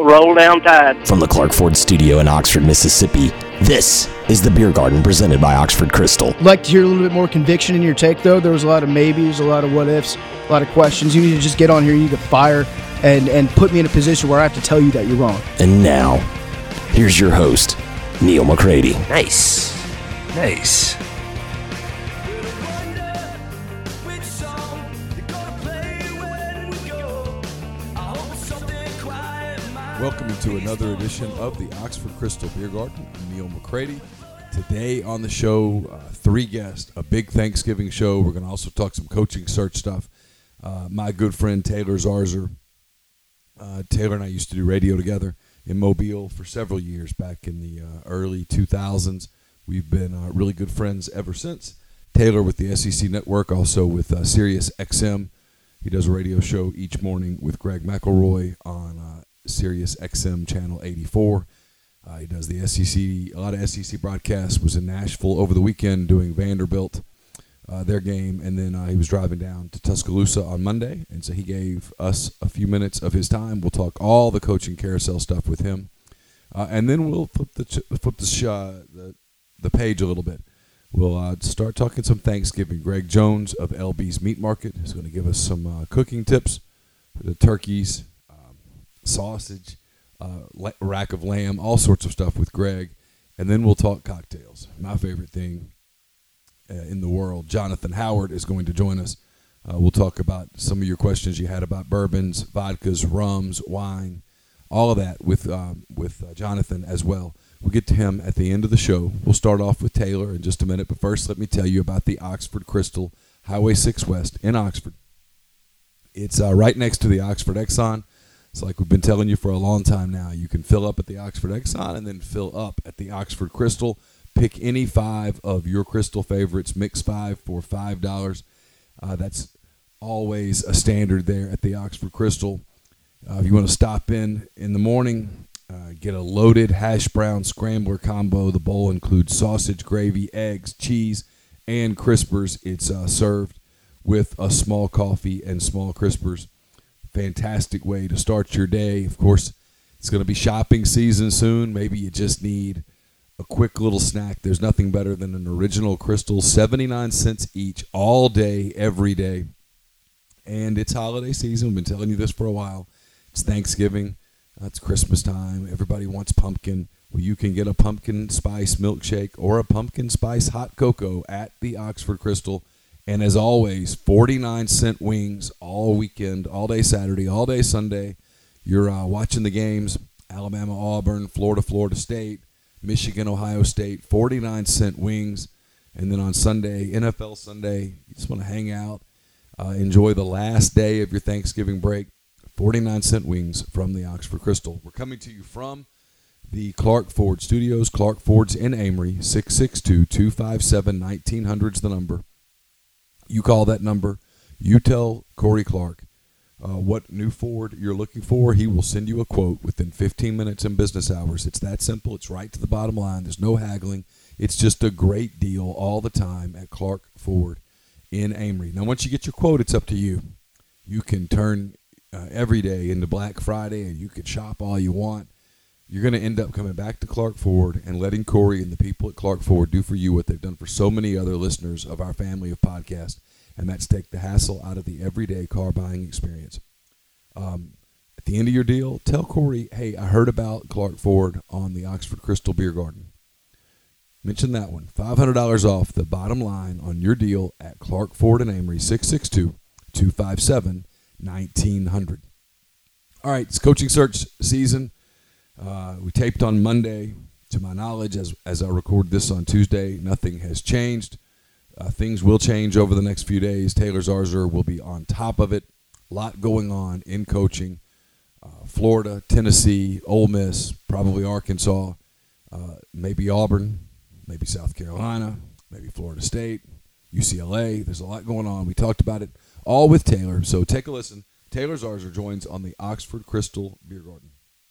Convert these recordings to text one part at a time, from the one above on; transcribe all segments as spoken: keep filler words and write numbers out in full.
Roll down tide. From the Clark Ford Studio in Oxford, Mississippi, this is the Beer Garden presented by Oxford Crystal. I'd like to hear a little bit more conviction in your take, though. There was a lot of maybes, a lot of what-ifs, a lot of questions. You need to just get on here. You need to fire and, and put me in a position where I have to tell you that you're wrong. And now, here's your host, Neil McCready. Nice. Nice. Welcome to another edition of the Oxford Crystal Beer Garden. I'm Neil McCready. Today on the show, uh, three guests, a big Thanksgiving show. We're going to also talk some coaching search stuff. Uh, my good friend Taylor Zarzour. Uh, Taylor and I used to do radio together in Mobile for several years back in the uh, early two thousands. We've been uh, really good friends ever since. Taylor with the S E C Network, also with uh, Sirius X M. He does a radio show each morning with Greg McElroy on uh, Sirius X M channel eighty-four. Uh, he does the S E C, a lot of S E C broadcasts. Was in Nashville over the weekend doing Vanderbilt, uh, their game, and then uh, he was driving down to Tuscaloosa on Monday, and so he gave us a few minutes of his time. We'll talk all the coaching carousel stuff with him, uh, and then we'll flip the ch- flip the, sh- uh, the the page a little bit. We'll uh, start talking some Thanksgiving. Greg Jones of L B's Meat Market is going to give us some uh, cooking tips for the turkeys, sausage, uh, rack of lamb, all sorts of stuff with Greg. And then we'll talk cocktails. My favorite thing uh, in the world. Jonathan Howard is going to join us. Uh, we'll talk about some of your questions you had about bourbons, vodkas, rums, wine, all of that with um, with uh, Jonathan as well. We'll get to him at the end of the show. We'll start off with Taylor in just a minute. But first, let me tell you about the Oxford Crystal, Highway six West in Oxford. It's uh, right next to the Oxford Exxon. It's like we've been telling you for a long time now. You can fill up at the Oxford Exxon and then fill up at the Oxford Crystal. Pick any five of your Crystal favorites. Mix five for five dollars. Uh, that's always a standard there at the Oxford Crystal. Uh, if you want to stop in in the morning, uh, get a loaded hash brown scrambler combo. The bowl includes sausage, gravy, eggs, cheese, and crispers. It's uh, served with a small coffee and small crispers. Fantastic way to start your day. Of course, it's going to be shopping season soon. Maybe you just need a quick little snack. There's nothing better than an original Crystal, seventy-nine cents each, all day, every day. And it's holiday season. We've been telling you this for a while. It's Thanksgiving. Uh, it's Christmas time. Everybody wants pumpkin. Well, you can get a pumpkin spice milkshake or a pumpkin spice hot cocoa at the Oxford Crystal. And as always, forty-nine cent wings all weekend, all day Saturday, all day Sunday. You're uh, watching the games, Alabama, Auburn, Florida, Florida State, Michigan, Ohio State, forty-nine cent wings. And then on Sunday, N F L Sunday, you just want to hang out, uh, enjoy the last day of your Thanksgiving break, forty-nine cent wings from the Oxford Crystal. We're coming to you from the Clark Ford Studios. Clark Ford's in Amory, six six two, two five seven, nineteen hundred is the number. You call that number. You tell Corey Clark uh, what new Ford you're looking for. He will send you a quote within fifteen minutes in business hours. It's that simple. It's right to the bottom line. There's no haggling. It's just a great deal all the time at Clark Ford in Amory. Now, once you get your quote, it's up to you. You can turn uh, every day into Black Friday, and you can shop all you want. You're going to end up coming back to Clark Ford and letting Corey and the people at Clark Ford do for you what they've done for so many other listeners of our family of podcasts, and that's take the hassle out of the everyday car buying experience. Um, at the end of your deal, tell Corey, hey, I heard about Clark Ford on the Oxford Crystal Beer Garden. Mention that one. five hundred dollars off the bottom line on your deal at Clark Ford and Amory, six six two, two five seven, nineteen hundred. All right, it's coaching search season. Uh, we taped on Monday. To my knowledge, as as I record this on Tuesday, nothing has changed. Uh, things will change over the next few days. Taylor Zarzour will be on top of it. A lot going on in coaching. Uh, Florida, Tennessee, Ole Miss, probably Arkansas, uh, maybe Auburn, maybe South Carolina, maybe Florida State, U C L A. There's a lot going on. We talked about it all with Taylor. So take a listen. Taylor Zarzour joins on the Oxford Crystal Beer Garden.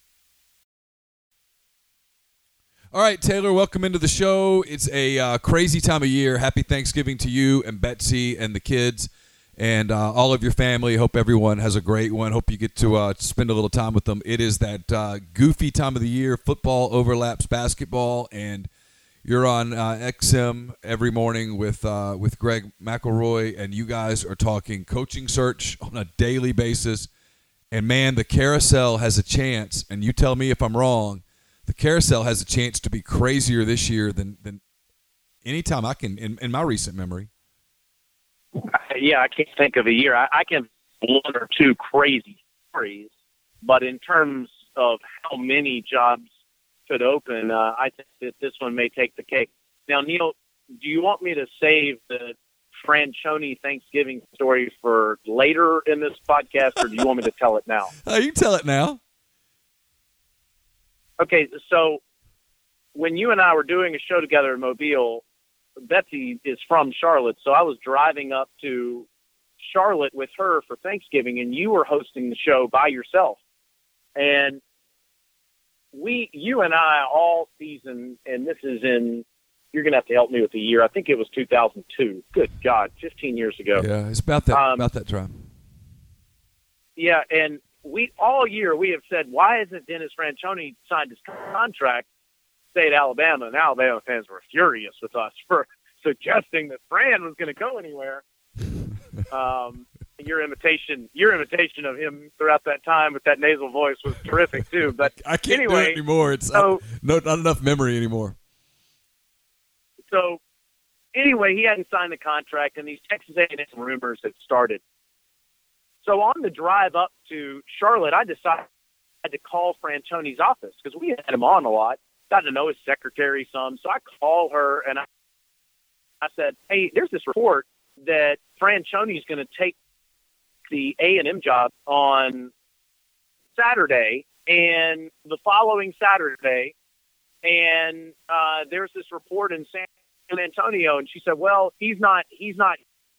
All right, Taylor, welcome into the show. It's a uh, crazy time of year. Happy Thanksgiving to you and Betsy and the kids. and uh, all of your family. Hope everyone has a great one. Hope you get to uh, spend a little time with them. It is that uh, goofy time of the year. Football overlaps basketball, and you're on uh, X M every morning with uh, with Greg McElroy, and you guys are talking coaching search on a daily basis. And, man, the carousel has a chance, and you tell me if I'm wrong, the carousel has a chance to be crazier this year than, than any time I can in, in my recent memory. Yeah, I can't think of a year. I, I can one or two crazy stories, but in terms of how many jobs could open, uh, I think that this one may take the cake. Now, Neil, do you want me to save the Franchione Thanksgiving story for later in this podcast, or do you want me to tell it now? Uh, you tell it now. Okay, so when you and I were doing a show together in Mobile, Betsy is from Charlotte, so I was driving up to Charlotte with her for Thanksgiving, and you were hosting the show by yourself. And we, you and I all season, and this is in, you're going to have to help me with the year. I think it was two thousand two. Good God, fifteen years ago. Yeah, it's about that um, about that time. Yeah, and we all year we have said, why hasn't Dennis Franchione signed his contract? State Alabama, and Alabama fans were furious with us for suggesting that Fran was going to go anywhere. Um, your imitation, your imitation of him throughout that time with that nasal voice was terrific too. But I can't anyway, do it anymore. It's so, uh, no, not enough memory anymore. So anyway, he hadn't signed the contract, and these Texas A and M rumors had started. So on the drive up to Charlotte, I decided to call Franchione's office because we had him on a lot, got to know his secretary some. So I called her, and I, I said, hey, there's this report that Franchione's going to take the A and M job on Saturday and the following Saturday, and uh, there's this report in San Antonio, and she said, well, he's not, he's not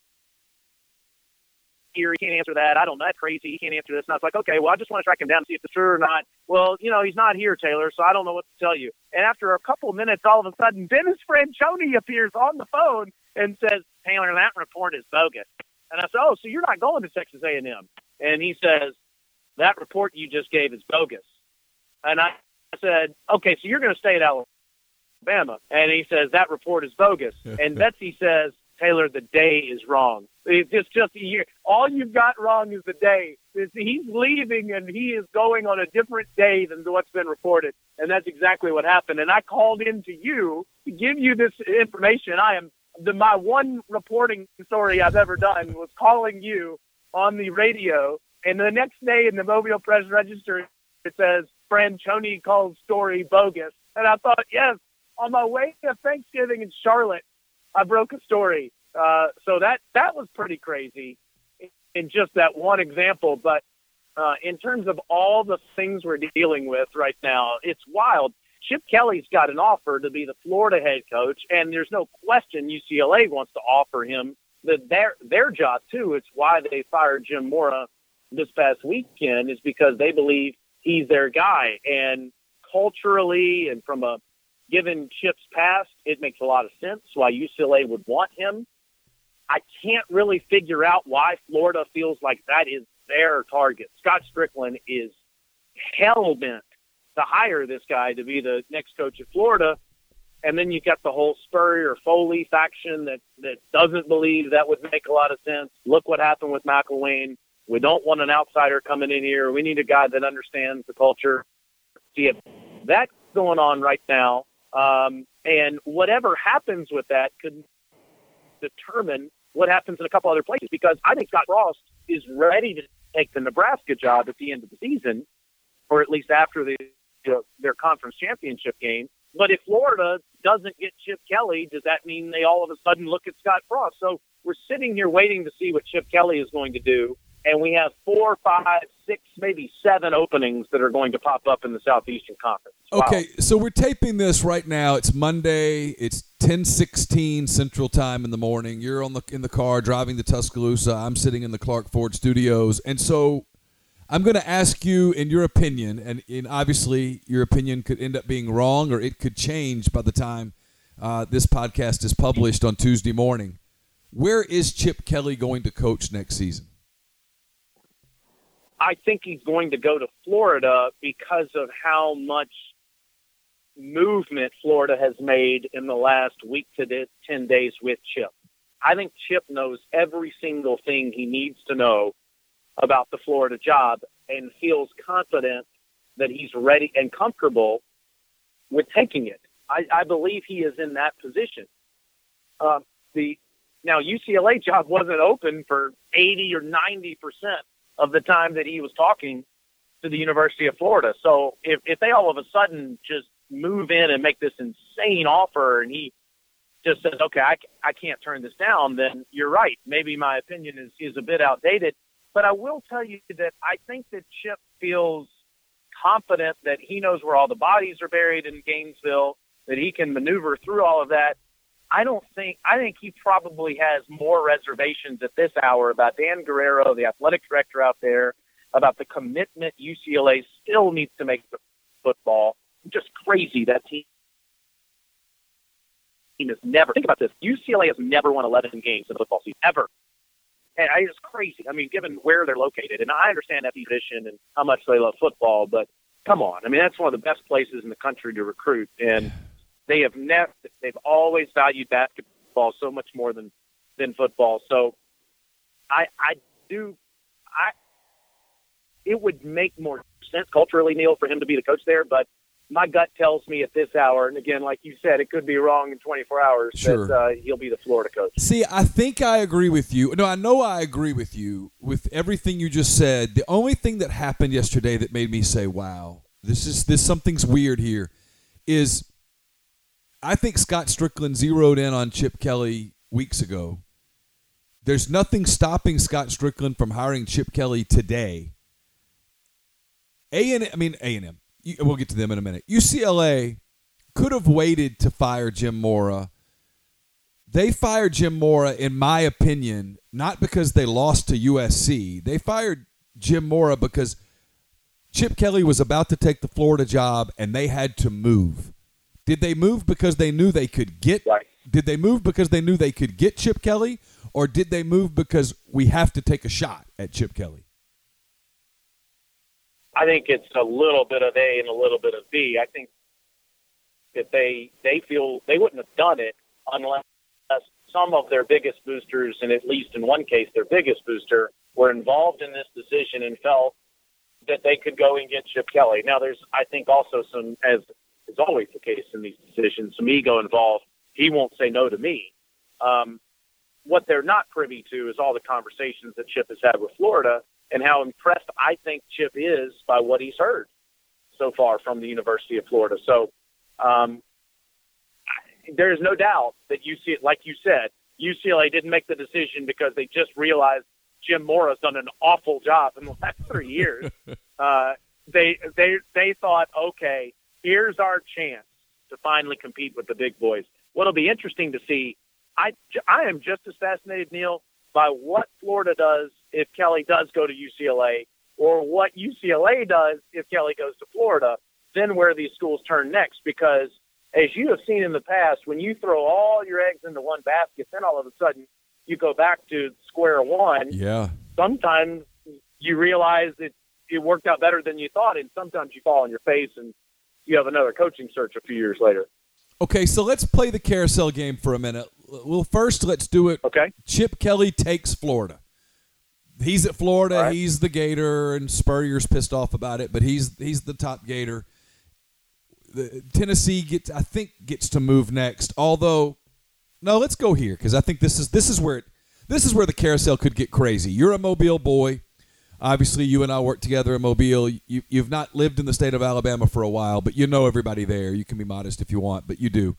here. He can't answer that. I don't know. That's crazy. He can't answer this. And I was like, okay, well, I just want to track him down and see if it's true or not. Well, you know, he's not here, Taylor, so I don't know what to tell you. And after a couple of minutes, all of a sudden, Dennis Franchione appears on the phone and says, Taylor, that report is bogus. And I said, oh, so you're not going to Texas A and M? And he says, that report you just gave is bogus. And I said, okay, so you're going to stay at Alabama. And he says, that report is bogus. And Betsy says, Taylor, the day is wrong. It's just a year. All you've got wrong is the day. It's, he's leaving, and he is going on a different day than what's been reported. And that's exactly what happened. And I called in to you to give you this information. I am the, my one reporting story I've ever done was calling you on the radio. And the next day in the Mobile Press Register, it says, Franchione calls story bogus. And I thought, yes, on my way to Thanksgiving in Charlotte, I broke a story. Uh, so that, that was pretty crazy in just that one example. But uh, in terms of all the things we're dealing with right now, it's wild. Chip Kelly's got an offer to be the Florida head coach, and there's no question U C L A wants to offer him the, their, their job, too. It's why they fired Jim Mora this past weekend, is because they believe he's their guy. And culturally and from a given Chip's past, it makes a lot of sense why U C L A would want him. I can't really figure out why Florida feels like that is their target. Scott Strickland is hell-bent to hire this guy to be the next coach of Florida. And then you got the whole Spurrier Foley faction that, that doesn't believe that would make a lot of sense. Look what happened with McElwain. We don't want an outsider coming in here. We need a guy that understands the culture. See, if that's going on right now, um, and whatever happens with that could determine what happens in a couple other places, because I think Scott Frost is ready to take the Nebraska job at the end of the season, or at least after the, you know, their conference championship game. But if Florida doesn't get Chip Kelly, does that mean they all of a sudden look at Scott Frost? So we're sitting here waiting to see what Chip Kelly is going to do. And we have four, five, six, maybe seven openings that are going to pop up in the Southeastern Conference. Wow. Okay, so we're taping this right now. It's Monday. It's ten sixteen Central Time in the morning. You're on the in the car driving to Tuscaloosa. I'm sitting in the Clark Ford Studios. And so I'm going to ask you, in your opinion, and, and obviously your opinion could end up being wrong, or it could change by the time uh, this podcast is published on Tuesday morning. Where is Chip Kelly going to coach next season? I think he's going to go to Florida because of how much movement Florida has made in the last week to ten days with Chip. I think Chip knows every single thing he needs to know about the Florida job and feels confident that he's ready and comfortable with taking it. I, I believe he is in that position. Uh, the now U C L A job wasn't open for eighty or ninety percent of the time that he was talking to the University of Florida. So if, if they all of a sudden just move in and make this insane offer and he just says, okay, I, I can't turn this down, then you're right. Maybe my opinion is, is a bit outdated. But I will tell you that I think that Chip feels confident that he knows where all the bodies are buried in Gainesville, that he can maneuver through all of that. I don't think – I think he probably has more reservations at this hour about Dan Guerrero, the athletic director out there, about the commitment U C L A still needs to make to football. Just crazy that team has never – think about this. U C L A has never won eleven games in a football season, ever. And I, it's crazy. I mean, given where they're located. And I understand that position and how much they love football, but come on. I mean, that's one of the best places in the country to recruit. And they have never – they've always valued basketball so much more than, than football. So I I do – I it would make more sense culturally, Neil, for him to be the coach there, but my gut tells me at this hour, and again, like you said, it could be wrong in twenty-four hours, sure. that uh, he'll be the Florida coach. See, I think I agree with you. No, I know I agree with you with everything you just said. The only thing that happened yesterday that made me say, wow, this is this something's weird here, is I think Scott Strickland zeroed in on Chip Kelly weeks ago. There's nothing stopping Scott Strickland from hiring Chip Kelly today. A and I mean A and M. We'll get to them in a minute. U C L A could have waited to fire Jim Mora. They fired Jim Mora, in my opinion, not because they lost to U S C. They fired Jim Mora because Chip Kelly was about to take the Florida job, and they had to move. Did they move because they knew they could get? Right. Did they move because they knew they could get Chip Kelly, or did they move because we have to take a shot at Chip Kelly? I think it's a little bit of A and a little bit of B. I think that they they feel they wouldn't have done it unless some of their biggest boosters, and at least in one case their biggest booster, were involved in this decision and felt that they could go and get Chip Kelly. Now, there's, I think, also some, as is always the case in these decisions, some ego involved. He won't say no to me. Um, what they're not privy to is all the conversations that Chip has had with Florida and how impressed I think Chip is by what he's heard so far from the University of Florida. So um, there is no doubt that you see it, like you said, U C L A didn't make the decision because they just realized Jim Mora's done an awful job in the last three years. uh, they they they thought, okay, here's our chance to finally compete with the big boys. What'll be interesting to see, I I am just as fascinated, Neil, by what Florida does if Kelly does go to U C L A, or what U C L A does if Kelly goes to Florida, then where these schools turn next. Because as you have seen in the past, when you throw all your eggs into one basket, then all of a sudden you go back to square one. Yeah. Sometimes you realize that it worked out better than you thought, and sometimes you fall on your face and you have another coaching search a few years later. Okay, so let's play the carousel game for a minute. Well, first, let's do it. Okay. Chip Kelly takes Florida. He's at Florida. Right. He's the Gator, and Spurrier's pissed off about it, but he's he's the top Gator. The, Tennessee gets, I think, gets to move next. Although, no, let's go here because I think this is this is where it, this is where the carousel could get crazy. You're a Mobile boy. Obviously, you and I work together in Mobile. You, you've not lived in the state of Alabama for a while, but you know everybody there. You can be modest if you want, but you do.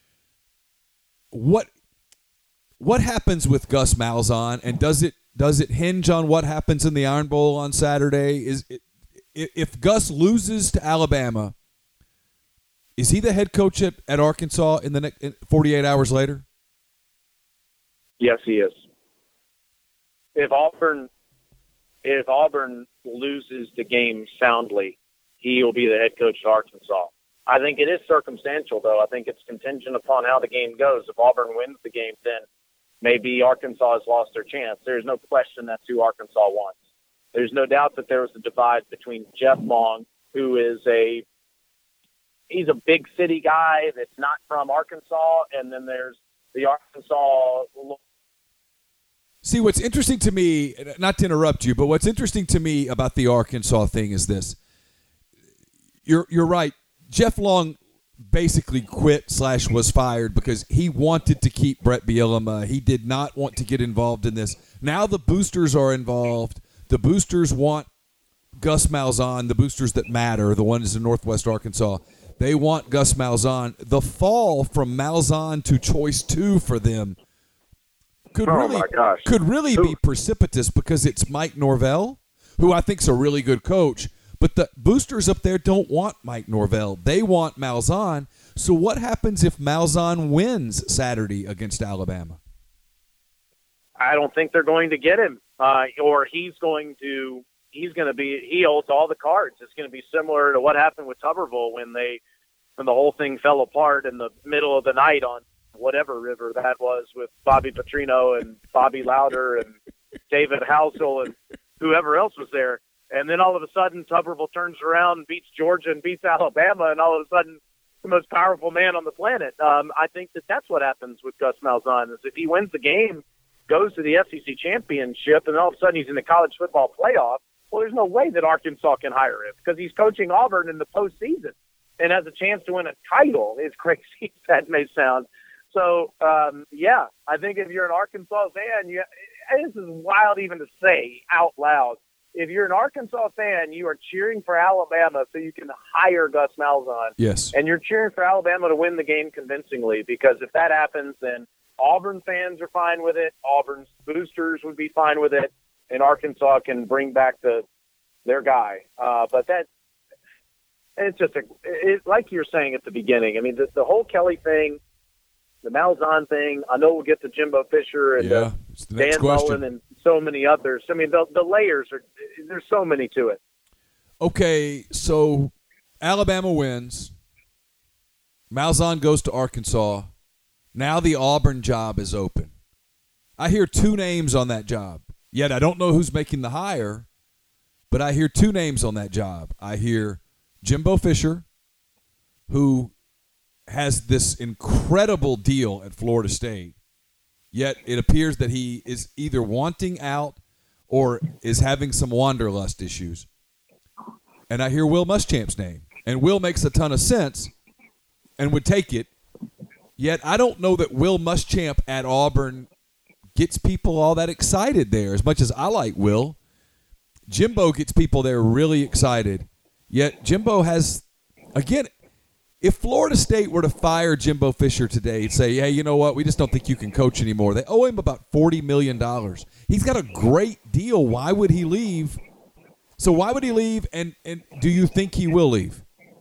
What what happens with Gus Malzahn, and does it does it hinge on what happens in the Iron Bowl on Saturday? Is it, if Gus loses to Alabama, is he the head coach at, at Arkansas in the next forty-eight hours later? Yes, he is. If Auburn if Auburn loses the game soundly, he will be the head coach at Arkansas. I think it is circumstantial, though. I think it's contingent upon how the game goes. If Auburn wins the game, then maybe Arkansas has lost their chance. There's no question that's who Arkansas wants. There's no doubt that there was a divide between Jeff Long, who is a he's a big city guy that's not from Arkansas, and then there's the Arkansas. See, what's interesting to me, not to interrupt you, but what's interesting to me about the Arkansas thing is this. You're you're right. Jeff Long basically quit slash was fired because he wanted to keep Brett Bielema. He did not want to get involved in this. Now the boosters are involved. The boosters want Gus Malzahn, the boosters that matter, the ones in Northwest Arkansas. They want Gus Malzahn. The fall from Malzahn to choice two for them could oh really my gosh. could really be precipitous because it's Mike Norvell, who I think is a really good coach. But the boosters up there don't want Mike Norvell. They want Malzahn. So what happens if Malzahn wins Saturday against Alabama? I don't think they're going to get him, uh, or he's going to. He's going to be. He holds all the cards. It's going to be similar to what happened with Tuberville when they, when the whole thing fell apart in the middle of the night on whatever river that was with Bobby Petrino and Bobby Lauder and David Housel and whoever else was there. And then all of a sudden, Tuberville turns around and beats Georgia and beats Alabama, and all of a sudden, the most powerful man on the planet. Um, I think that that's what happens with Gus Malzahn, is if he wins the game, goes to the S E C championship, and all of a sudden he's in the college football playoff, well, there's no way that Arkansas can hire him because he's coaching Auburn in the postseason and has a chance to win a title, as crazy as that may sound. So, um, yeah, I think if you're an Arkansas fan, you, this is wild even to say out loud. If you're an Arkansas fan, you are cheering for Alabama so you can hire Gus Malzahn. Yes. And you're cheering for Alabama to win the game convincingly, because if that happens, then Auburn fans are fine with it. Auburn's boosters would be fine with it. And Arkansas can bring back the their guy. Uh, but that it's just a it, like you were saying at the beginning. I mean, the, the whole Kelly thing, the Malzahn thing. I know we'll get to Jimbo Fisher and yeah, uh, it's the next Dan question. Mullen and so many others. I mean, the, the layers are there's so many to it. Okay, so Alabama wins. Malzahn goes to Arkansas. Now the Auburn job is open. I hear two names on that job. Yet I don't know who's making the hire, but I hear two names on that job. I hear Jimbo Fisher, who has this incredible deal at Florida State, yet it appears that he is either wanting out or is having some wanderlust issues. And I hear Will Muschamp's name, and Will makes a ton of sense and would take it. Yet I don't know that Will Muschamp at Auburn gets people all that excited there. As much as I like Will, Jimbo gets people there really excited. Yet Jimbo has, again, if Florida State were to fire Jimbo Fisher today and say, hey, you know what, we just don't think you can coach anymore, they owe him about forty million dollars. He's got a great deal. Why would he leave? So why would he leave, and, and do you think he will leave?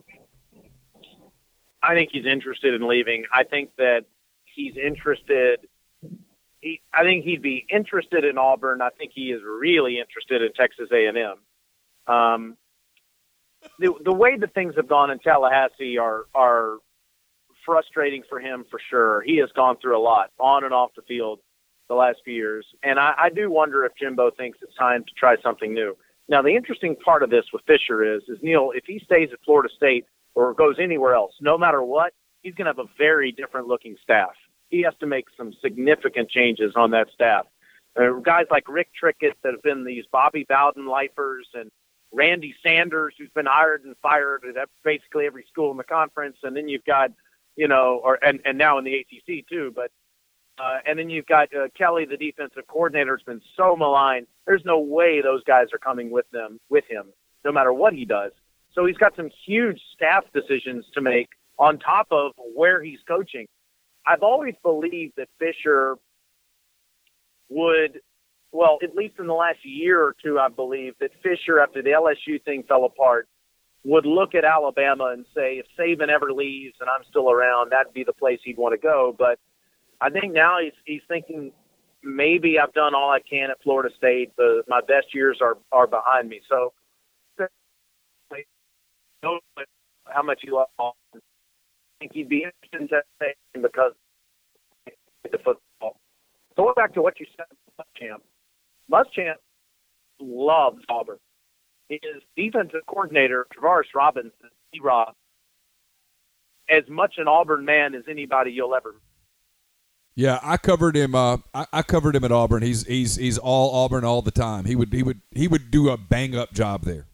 I think he's interested in leaving. I think that he's interested He, I think he'd be interested in Auburn. I think he is really interested in Texas A and M. Um, the, the way that things have gone in Tallahassee are are frustrating for him for sure. He has gone through a lot on and off the field the last few years, and I, I do wonder if Jimbo thinks it's time to try something new. Now, the interesting part of this with Fisher is, is Neil, if he stays at Florida State or goes anywhere else, no matter what, he's going to have a very different-looking staff. He has to make some significant changes on that staff. Uh, guys like Rick Trickett that have been these Bobby Bowden lifers, and Randy Sanders, who's been hired and fired at basically every school in the conference. And then you've got, you know, or and, and now in the A T C too. But uh, and then you've got uh, Kelly, the defensive coordinator, has been so maligned. There's no way those guys are coming with them with him, no matter what he does. So he's got some huge staff decisions to make on top of where he's coaching. I've always believed that Fisher would, well, at least in the last year or two, I believe that Fisher, after the L S U thing fell apart, would look at Alabama and say, if Saban ever leaves and I'm still around, that'd be the place he'd want to go. But I think now he's he's thinking, maybe I've done all I can at Florida State. The, my best years are, are behind me. So I know how much he loves Auburn. I think he'd be interested in that thing because the football. So going back to what you said, Muschamp. Muschamp loves Auburn. His defensive coordinator, Travaris Robinson, D-Rob, as much an Auburn man as anybody you'll ever. Yeah, I covered him. Uh, I, I covered him at Auburn. He's he's he's all Auburn all the time. He would he would he would do a bang up job there.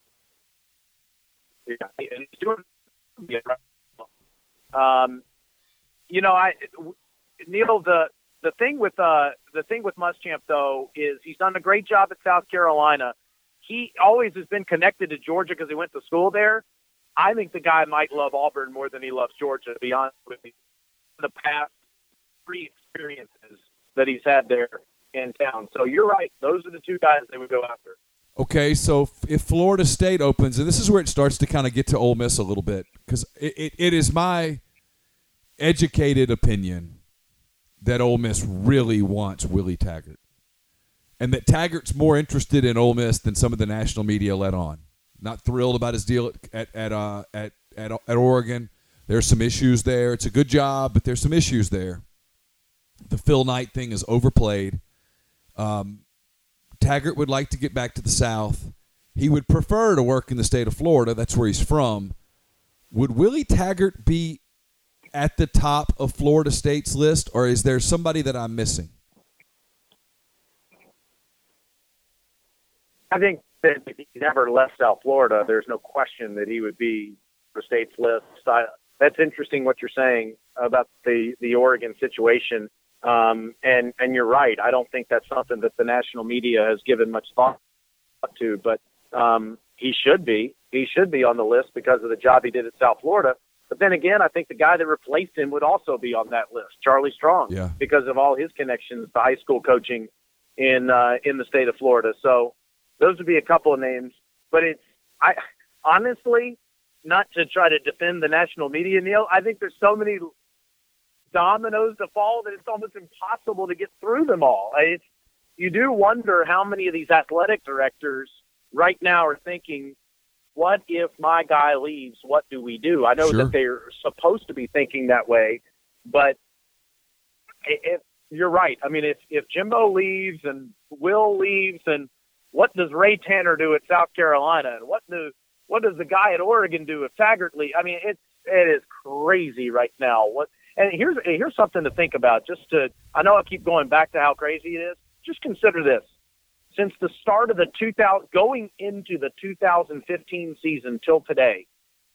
Yeah, and he's doing. Yeah, um, you know, I Neil the the thing with uh the thing with Muschamp though is he's done a great job at South Carolina. He always has been connected to Georgia because he went to school there. I think the guy might love Auburn more than he loves Georgia, to be honest with you. The past three experiences that he's had there in town. So you're right. Those are the two guys they would go after. Okay, so if Florida State opens, and this is where it starts to kind of get to Ole Miss a little bit, because it, it, it is my educated opinion that Ole Miss really wants Willie Taggart, and that Taggart's more interested in Ole Miss than some of the national media let on. Not thrilled about his deal at at uh, at, at at Oregon. There's some issues there. It's a good job, but there's some issues there. The Phil Knight thing is overplayed. Um, Taggart would like to get back to the South. He would prefer to work in the state of Florida. That's where he's from. Would Willie Taggart be at the top of Florida State's list, or is there somebody that I'm missing? I think that if he never left South Florida, there's no question that he would be for State's list. I, that's interesting what you're saying about the, the Oregon situation. Um, and, and you're right. I don't think that's something that the national media has given much thought to, but um, he should be. He should be on the list because of the job he did at South Florida. But then again, I think the guy that replaced him would also be on that list, Charlie Strong, yeah. because of all his connections to high school coaching in uh, in the state of Florida. So those would be a couple of names. But it's I honestly, not to try to defend the national media, Neil, I think there's so many dominoes to fall that it's almost impossible to get through them all. It's, you do wonder how many of these athletic directors right now are thinking, what if my guy leaves? What do we do? I know sure. that they're supposed to be thinking that way, but if you're right. I mean, if, if Jimbo leaves and Will leaves, and what does Ray Tanner do at South Carolina? And what do, what does the guy at Oregon do if Taggart leaves? I mean, it's, it is crazy right now. What, And here's here's something to think about. Just to, I know I keep going back to how crazy it is. Just consider this: since the start of the two thousand, going into the two thousand fifteen season till today,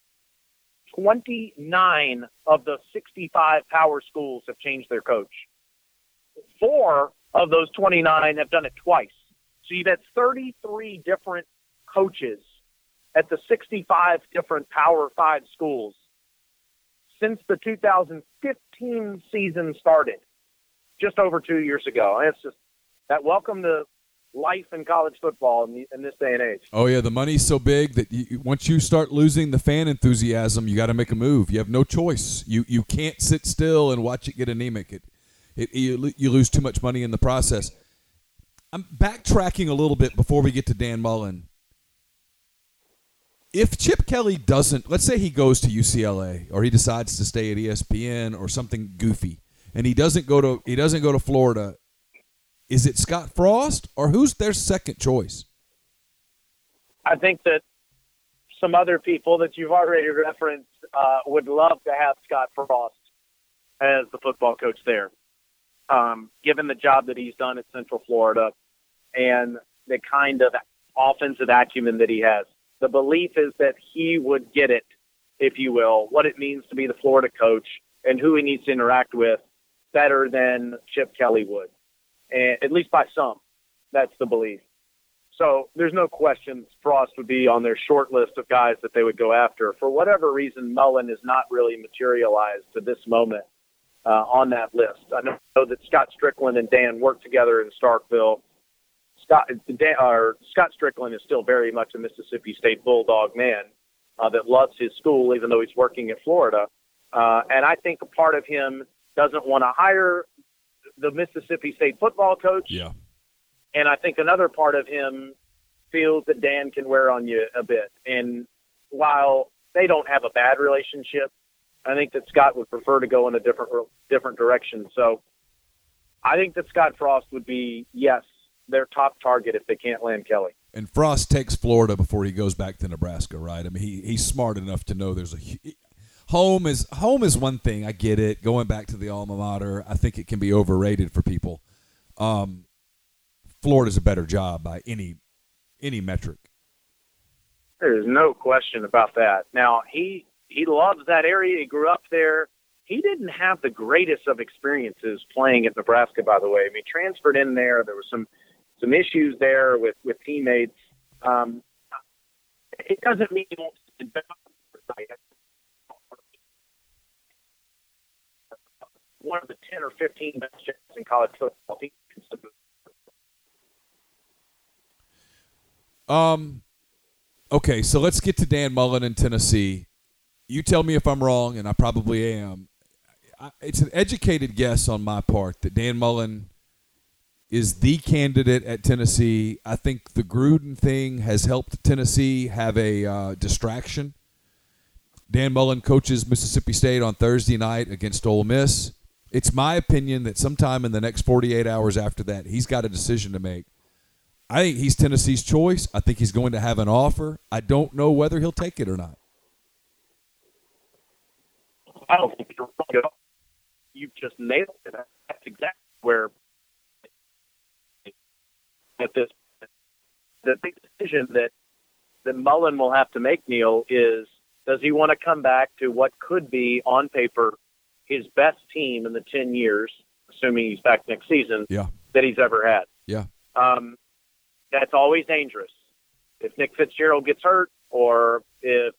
twenty-nine of the sixty-five power schools have changed their coach. Four of those twenty-nine have done it twice. So you've had thirty-three different coaches at the sixty-five different Power Five schools since the two thousand fifteen season started, just over two years ago. And it's just that welcome to life in college football in, the, in this day and age. Oh, yeah, the money's so big that you, once you start losing the fan enthusiasm, you got to make a move. You have no choice. You you can't sit still and watch it get anemic. It, it you, you lose too much money in the process. I'm backtracking a little bit before we get to Dan Mullen. If Chip Kelly doesn't, let's say he goes to U C L A or he decides to stay at E S P N or something goofy, and he doesn't go to he doesn't go to Florida, is it Scott Frost or who's their second choice? I think that some other people that you've already referenced uh, would love to have Scott Frost as the football coach there, um, given the job that he's done at Central Florida and the kind of offensive acumen that he has. The belief is that he would get it, if you will, what it means to be the Florida coach and who he needs to interact with better than Chip Kelly would, and at least by some. That's the belief. So there's no question Frost would be on their short list of guys that they would go after. For whatever reason, Mullen has not really materialized to this moment uh, on that list. I know that Scott Strickland and Dan worked together in Starkville. Scott, or Scott Strickland is still very much a Mississippi State Bulldog man uh, that loves his school, even though he's working at Florida. Uh, and I think a part of him doesn't want to hire the Mississippi State football coach. Yeah. And I think another part of him feels that Dan can wear on you a bit. And while they don't have a bad relationship, I think that Scott would prefer to go in a different different direction. So I think that Scott Frost would be, yes, their top target if they can't land Kelly. And Frost takes Florida before he goes back to Nebraska, right? I mean, he he's smart enough to know there's a home is home is one thing. I get it. Going back to the alma mater, I think it can be overrated for people. Um, Florida's a better job by any any metric. There's no question about that. Now, he he loves that area. He grew up there. He didn't have the greatest of experiences playing at Nebraska, by the way. I mean, transferred in there. There were some some issues there with, with teammates. Um, it doesn't mean he won't one of the ten or fifteen best jobs in college football teams. Um, okay, so let's get to Dan Mullen in Tennessee. You tell me if I'm wrong, and I probably am. I, it's an educated guess on my part that Dan Mullen is the candidate at Tennessee. I think the Gruden thing has helped Tennessee have a uh, distraction. Dan Mullen coaches Mississippi State on Thursday night against Ole Miss. It's my opinion that sometime in the next forty-eight hours after that, he's got a decision to make. I think he's Tennessee's choice. I think he's going to have an offer. I don't know whether he'll take it or not. I don't think you're wrong at all. You just nailed it. That's exactly where at this the big decision that that Mullen will have to make, Neil, is does he want to come back to what could be on paper his best team in the ten years, assuming he's back next season, yeah. that he's ever had? Yeah. Um, that's always dangerous. If Nick Fitzgerald gets hurt, or if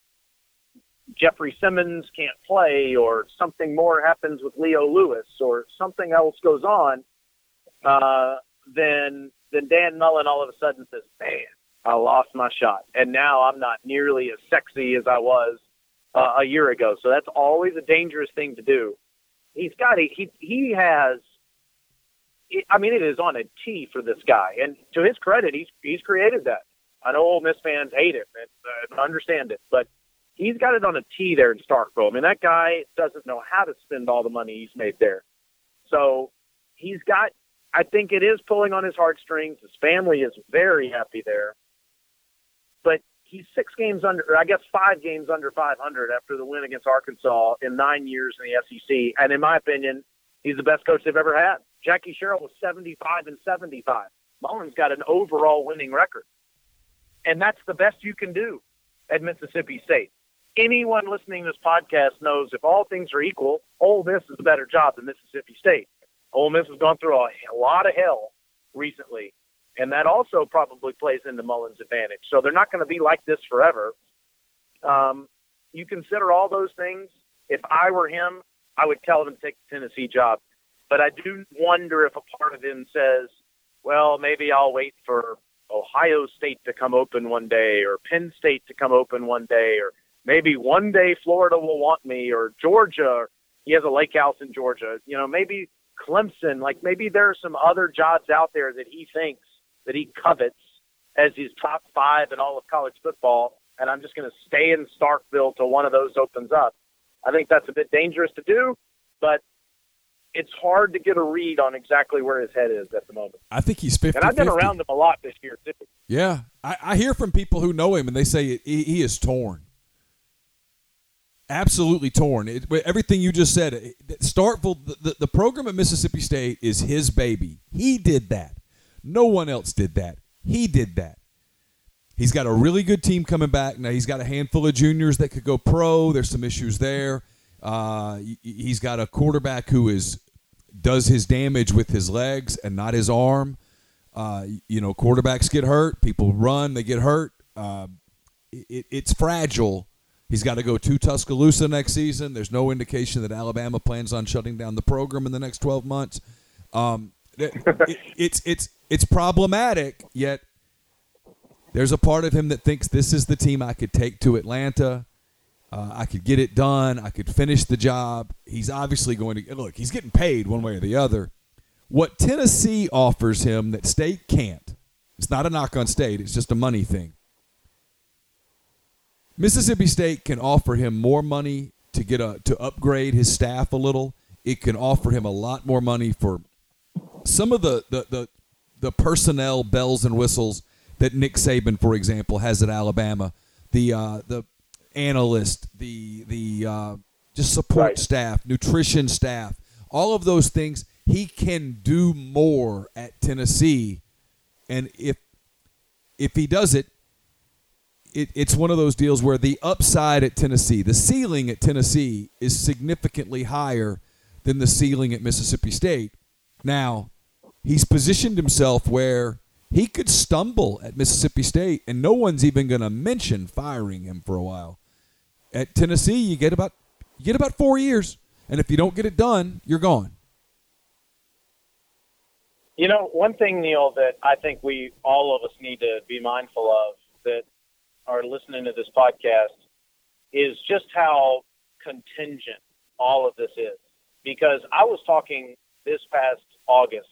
Jeffrey Simmons can't play, or something more happens with Leo Lewis, or something else goes on, uh, then then Dan Mullen all of a sudden says, man, I lost my shot. And now I'm not nearly as sexy as I was uh, a year ago. So that's always a dangerous thing to do. He's got a, he, he has, I mean, it is on a tee for this guy. And to his credit, he's, he's created that. I know Ole Miss fans hate it and uh, understand it, but he's got it on a tee there in Starkville. I mean, that guy doesn't know how to spend all the money he's made there. So he's got, I think it is pulling on his heartstrings. His family is very happy there. But he's six games under, or I guess five games under five hundred after the win against Arkansas in nine years in the S E C. And in my opinion, he's the best coach they've ever had. Jackie Sherrill was seventy-five and seventy-five. Mullen's got an overall winning record. And that's the best you can do at Mississippi State. Anyone listening to this podcast knows if all things are equal, Ole Miss is a better job than Mississippi State. Ole Miss has gone through a, a lot of hell recently, and that also probably plays into Mullen's advantage. So they're not going to be like this forever. Um, you consider all those things. If I were him, I would tell him to take the Tennessee job. But I do wonder if a part of him says, well, maybe I'll wait for Ohio State to come open one day, or Penn State to come open one day, or maybe one day Florida will want me, or Georgia. Or he has a lake house in Georgia. You know, maybe Clemson. Like maybe there are some other jobs out there that he thinks that he covets as his top five in all of college football, and I'm just going to stay in Starkville till one of those opens up. I think that's a bit dangerous to do, but it's hard to get a read on exactly where his head is at the moment. I think he's fifty-fifty. And I've been around him a lot this year, too. Yeah. I, I hear from people who know him, and they say he, he is torn. Absolutely torn. It, everything you just said. Starkville, the, the, the program at Mississippi State is his baby. He did that. No one else did that. He did that. He's got a really good team coming back. Now, he's got a handful of juniors that could go pro. There's some issues there. Uh, he's got a quarterback who is does his damage with his legs and not his arm. Uh, you know, quarterbacks get hurt. People run. They get hurt. Uh, it, it's fragile. He's got to go to Tuscaloosa next season. There's no indication that Alabama plans on shutting down the program in the next twelve months. Um, it, it, it's it's it's problematic, yet there's a part of him that thinks this is the team I could take to Atlanta. Uh, I could get it done. I could finish the job. He's obviously going to – look, he's getting paid one way or the other. What Tennessee offers him that State can't – it's not a knock on State. It's just a money thing. Mississippi State can offer him more money to get a to upgrade his staff a little. It can offer him a lot more money for some of the, the, the, the personnel bells and whistles that Nick Saban, for example, has at Alabama, the uh, the analyst, the the uh, just support right. staff, nutrition staff, all of those things, he can do more at Tennessee. And if if he does it, it, it's one of those deals where the upside at Tennessee, the ceiling at Tennessee is significantly higher than the ceiling at Mississippi State. Now, he's positioned himself where he could stumble at Mississippi State, and no one's even going to mention firing him for a while. At Tennessee, you get about you get about four years, and if you don't get it done, you're gone. You know, one thing, Neil, that I think we all of us need to be mindful of that are listening to this podcast is just how contingent all of this is. Because I was talking this past August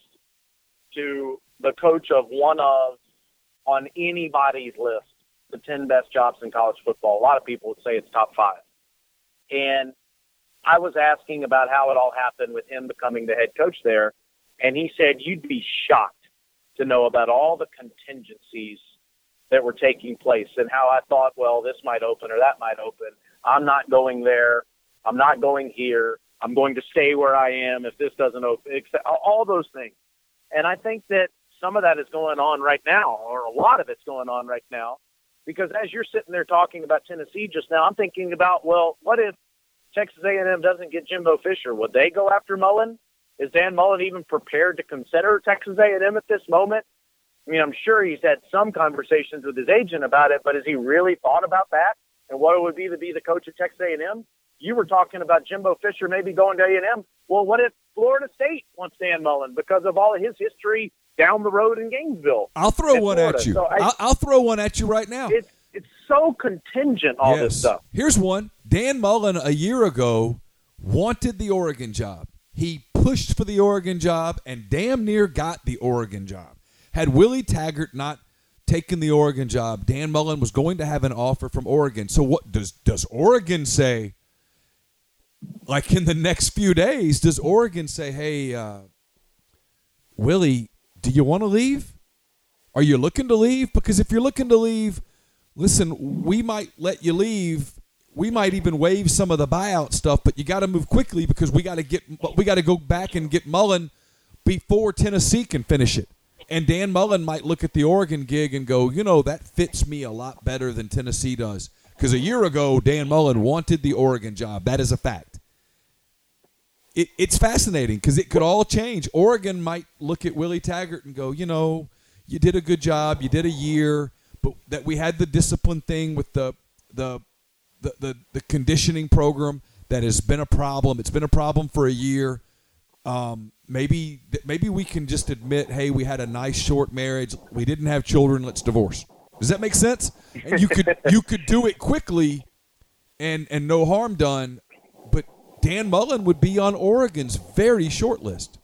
to the coach of one of, on anybody's list, the ten best jobs in college football. A lot of people would say it's top five. And I was asking about how it all happened with him becoming the head coach there. And he said, you'd be shocked to know about all the contingencies that were taking place and how I thought, well, this might open or that might open. I'm not going there. I'm not going here. I'm going to stay where I am if this doesn't open, all those things. And I think that some of that is going on right now, or a lot of it's going on right now, because as you're sitting there talking about Tennessee just now, I'm thinking about, well, what if Texas A and M doesn't get Jimbo Fisher? Would they go after Mullen? Is Dan Mullen even prepared to consider Texas A and M at this moment? I mean, I'm sure he's had some conversations with his agent about it, but has he really thought about that and what it would be to be the coach of Texas A and M? You were talking about Jimbo Fisher maybe going to A and M. Well, what if Florida State wants Dan Mullen because of all of his history down the road in Gainesville? I'll throw one Florida. at you. So I, I'll, I'll throw one at you right now. It's, it's so contingent, all yes. this stuff. Here's one. Dan Mullen a year ago wanted the Oregon job. He pushed for the Oregon job and damn near got the Oregon job. Had Willie Taggart not taken the Oregon job, Dan Mullen was going to have an offer from Oregon. So what does does Oregon say? Like in the next few days, does Oregon say, hey, uh, Willie, do you want to leave? Are you looking to leave? Because if you're looking to leave, listen, we might let you leave. We might even waive some of the buyout stuff, but you got to move quickly because we got to get we got to go back and get Mullen before Tennessee can finish it. And Dan Mullen might look at the Oregon gig and go, you know, that fits me a lot better than Tennessee does. Because a year ago, Dan Mullen wanted the Oregon job. That is a fact. It, it's fascinating because it could all change. Oregon might look at Willie Taggart and go, you know, you did a good job. You did a year, but that we had the discipline thing with the the the the, the conditioning program that has been a problem. It's been a problem for a year. Um, maybe maybe we can just admit, hey, we had a nice short marriage. We didn't have children. Let's divorce. Does that make sense? And you could you could do it quickly, and and no harm done. But Dan Mullen would be on Oregon's very short list.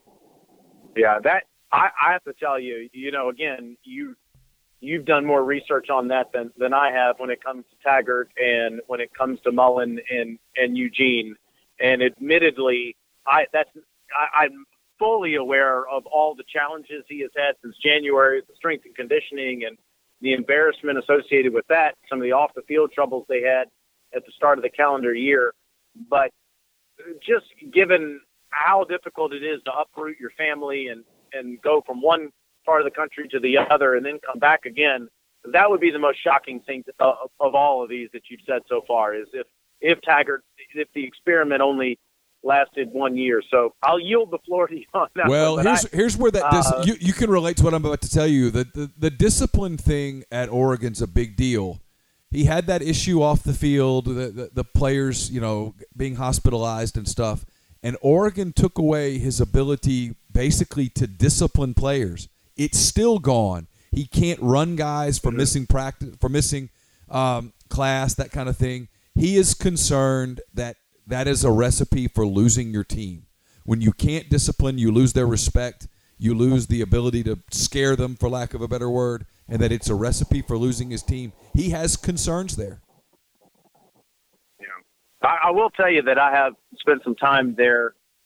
Yeah, that I, I have to tell you. You know, again, you you've done more research on that than, than I have when it comes to Taggart and when it comes to Mullen and and Eugene. And admittedly, I that's I, I'm fully aware of all the challenges he has had since January, the strength and conditioning and the embarrassment associated with that, some of the off-the-field troubles they had at the start of the calendar year. But just given how difficult it is to uproot your family and, and go from one part of the country to the other and then come back again, that would be the most shocking thing to, uh, of all of these that you've said so far, is if, if Taggart, if the experiment only lasted one year. So I'll yield the floor to you on that. Well, one, here's I, here's where that dis- uh, you you can relate to what I'm about to tell you. The, the the discipline thing at Oregon's a big deal. He had that issue off the field, the, the the players, you know, being hospitalized and stuff, and Oregon took away his ability basically to discipline players. It's still gone. He can't run guys for missing practice, for missing um, class, that kind of thing. He is concerned that that is a recipe for losing your team. When you can't discipline, you lose their respect, you lose the ability to scare them, for lack of a better word, and that it's a recipe for losing his team. He has concerns there. Yeah. I, I will tell you that I have spent some time there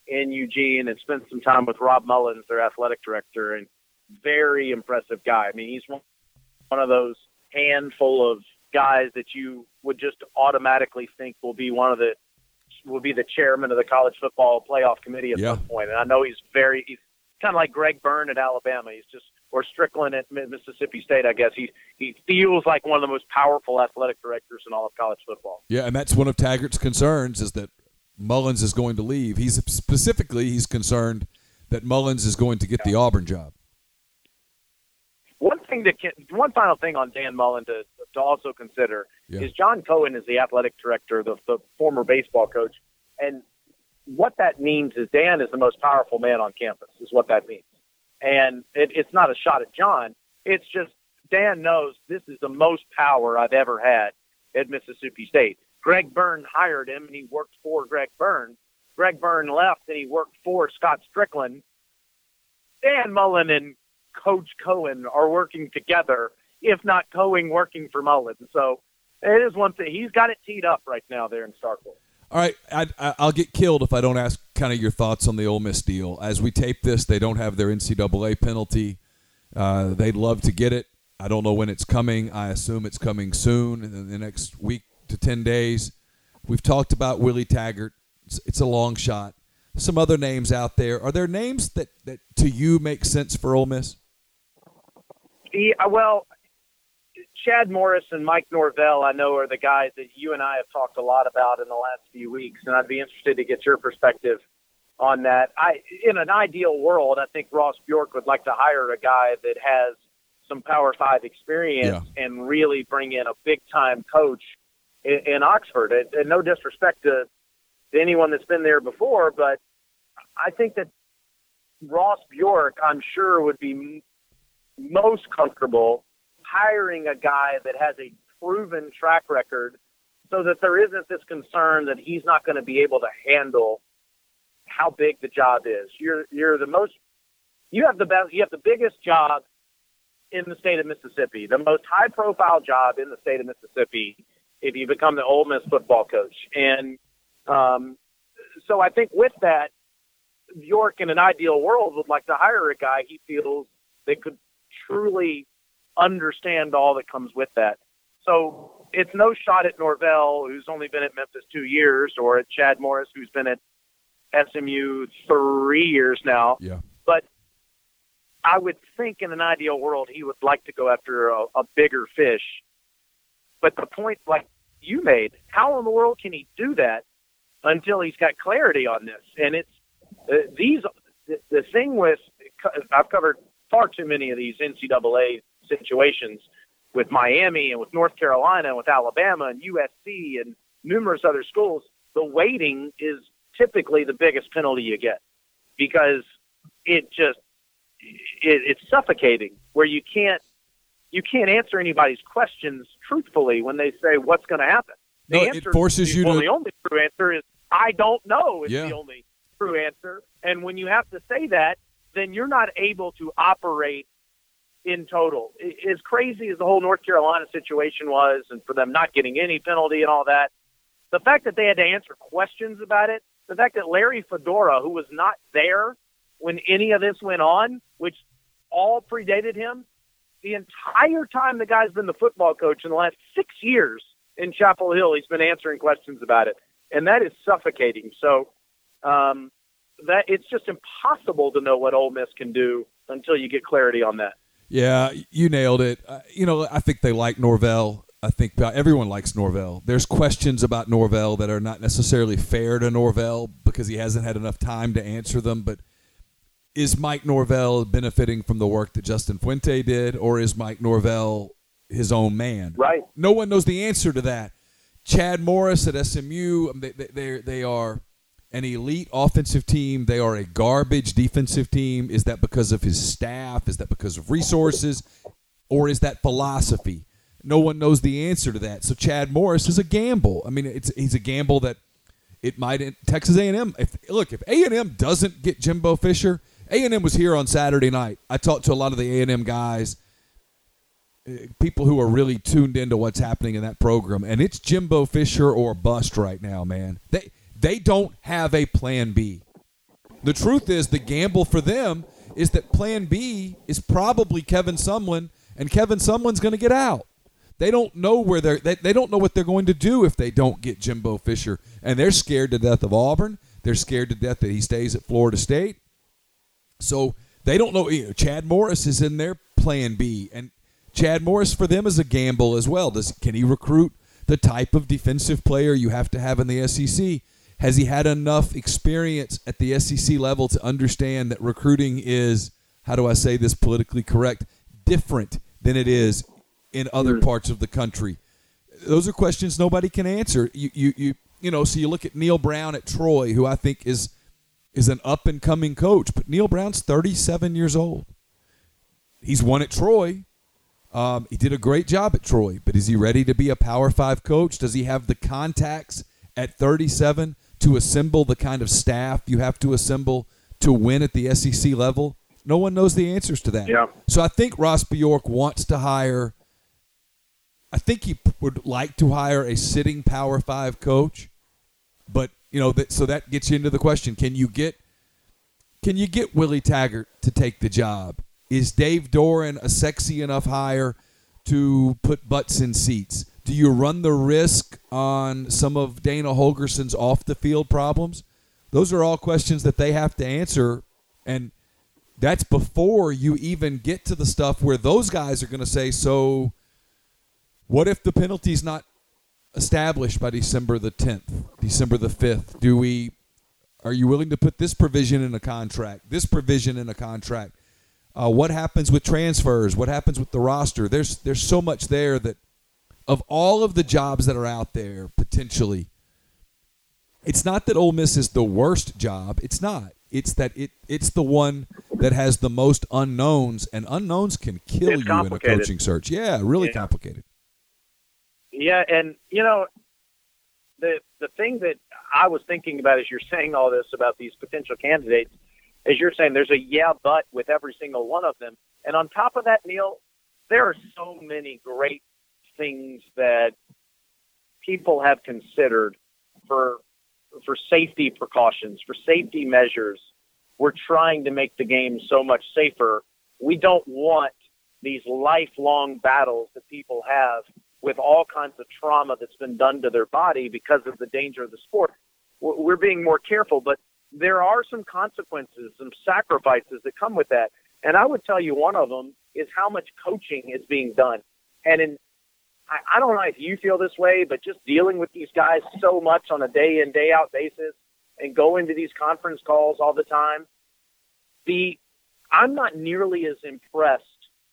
in Eugene and spent some time with Rob Mullins, their athletic director, and very impressive guy. I mean, he's one one of those handful of guys that you would just automatically think will be one of the will be the chairman of the college football playoff committee at yeah. some point. And I know he's very he's kind of like Greg Byrne at Alabama. He's just or Strickland at Mississippi State. I guess he he feels like one of the most powerful athletic directors in all of college football. Yeah, and that's one of Taggart's concerns is that Mullins is going to leave. He's specifically he's concerned that Mullins is going to get the Auburn job. One thing that can, one final thing on Dan Mullen to to also consider yeah. is John Cohen is the athletic director, the, the former baseball coach, and what that means is Dan is the most powerful man on campus. Is what that means, and it, it's not a shot at John. It's just Dan knows this is the most power I've ever had at Mississippi State. Greg Byrne hired him, and he worked for Greg Byrne. Greg Byrne left, and he worked for Scott Strickland. Dan Mullen and Coach Cohen are working together, if not Cohen working for Mullen. So it is one thing. He's got it teed up right now there in Starkville. All right, I, I, I'll get killed if I don't ask kind of your thoughts on the Ole Miss deal. As we tape this, they don't have their N C double A penalty. Uh, they'd love to get it. I don't know when it's coming. I assume it's coming soon, in the next week to ten days. We've talked about Willie Taggart. It's, it's a long shot. Some other names out there. Are there names that, that to you make sense for Ole Miss? Yeah, well, Chad Morris and Mike Norvell, I know, are the guys that you and I have talked a lot about in the last few weeks, and I'd be interested to get your perspective on that. I, in an ideal world, I think Ross Bjork would like to hire a guy that has some Power Five experience yeah. and really bring in a big-time coach in, in Oxford. And, and no disrespect to, to anyone that's been there before, but I think that Ross Bjork, I'm sure, would be most comfortable hiring a guy that has a proven track record so that there isn't this concern that he's not going to be able to handle how big the job is. You're you're the most you have the best you have the biggest job in the state of Mississippi, the most high profile job in the state of Mississippi if you become the Ole Miss football coach. And um, so I think with that, Bjork in an ideal world would like to hire a guy he feels that could truly understand all that comes with that. So it's no shot at Norvell, who's only been at Memphis two years, or at Chad Morris, who's been at S M U three years now. Yeah. But I would think in an ideal world he would like to go after a, a bigger fish. But the point, like you made, how in the world can he do that until he's got clarity on this? And it's uh, these the, the thing with I've covered far too many of these N C double A situations with Miami and with North Carolina and with Alabama and U S C and numerous other schools. The waiting is typically the biggest penalty you get because it just it, it's suffocating where you can't you can't answer anybody's questions truthfully when they say what's going to happen. The no, answer, it forces you well, to. The only true answer is I don't know. Is yeah. the only true answer. And when you have to say that, then you're not able to operate in total. As crazy as the whole North Carolina situation was, and for them not getting any penalty and all that, the fact that they had to answer questions about it, the fact that Larry Fedora, who was not there when any of this went on, which all predated him, the entire time the guy's been the football coach in the last six years in Chapel Hill, he's been answering questions about it. And that is suffocating. So um, that it's just impossible to know what Ole Miss can do until you get clarity on that. Yeah, you nailed it. Uh, you know, I think they like Norvell. I think everyone likes Norvell. There's questions about Norvell that are not necessarily fair to Norvell because he hasn't had enough time to answer them. But is Mike Norvell benefiting from the work that Justin Fuente did, or is Mike Norvell his own man? Right. No one knows the answer to that. Chad Morris at S M U, they they they are an elite offensive team. They are a garbage defensive team. Is that because of his staff? Is that because of resources? Or is that philosophy? No one knows the answer to that. So Chad Morris is a gamble. I mean, it's he's a gamble that it might – Texas A and M, if, look, if A and M doesn't get Jimbo Fisher, A and M was here on Saturday night. I talked to a lot of the A and M guys, people who are really tuned into what's happening in that program, and it's Jimbo Fisher or bust right now, man. They – They don't have a plan B. The truth is the gamble for them is that plan B is probably Kevin Sumlin, and Kevin Sumlin's going to get out. They don't know where they're they, they don't know what they're going to do if they don't get Jimbo Fisher, and they're scared to death of Auburn. They're scared to death that he stays at Florida State. So they don't know. You know, Chad Morris is in their plan B, and Chad Morris for them is a gamble as well. Does can he recruit the type of defensive player you have to have in the S E C? Has he had enough experience at the S E C level to understand that recruiting is, how do I say this politically correct, different than it is in other parts of the country? Those are questions nobody can answer. You you you you know, so you look at Neil Brown at Troy, who I think is is an up and coming coach, but Neil Brown's thirty-seven years old. He's won at Troy. Um, he did a great job at Troy, but is he ready to be a Power Five coach? Does he have the contacts at thirty-seven to assemble the kind of staff you have to assemble to win at the S E C level? No one knows the answers to that. Yeah. So I think Ross Bjork wants to hire – I think he would like to hire a sitting Power Five coach, but, you know, that, so that gets you into the question. Can you get can you get Willie Taggart to take the job? Is Dave Doran a sexy enough hire to put butts in seats? Do you run the risk on some of Dana Holgerson's off-the-field problems? Those are all questions that they have to answer, and that's before you even get to the stuff where those guys are going to say, so what if the penalty's not established by December the tenth, December the fifth? Do we – are you willing to put this provision in a contract, this provision in a contract? Uh, what happens with transfers? What happens with the roster? There's there's so much there that of all of the jobs that are out there potentially, it's not that Ole Miss is the worst job. It's not. It's that it it's the one that has the most unknowns, and unknowns can kill It's you in a complicated. coaching search. Yeah, really Yeah. complicated. Yeah, and, you know, the the thing that I was thinking about as you're saying all this about these potential candidates, as you're saying, there's a yeah, but with every single one of them. And on top of that, Neil, there are so many great things that people have considered for for safety precautions, for safety measures. We're trying to make the game so much safer. We don't want these lifelong battles that people have with all kinds of trauma that's been done to their body because of the danger of the sport. We're being more careful, but there are some consequences, some sacrifices that come with that. And I would tell you one of them is how much coaching is being done. And in, I, I don't know if you feel this way, but just dealing with these guys so much on a day in, day out basis and going to these conference calls all the time, the I'm not nearly as impressed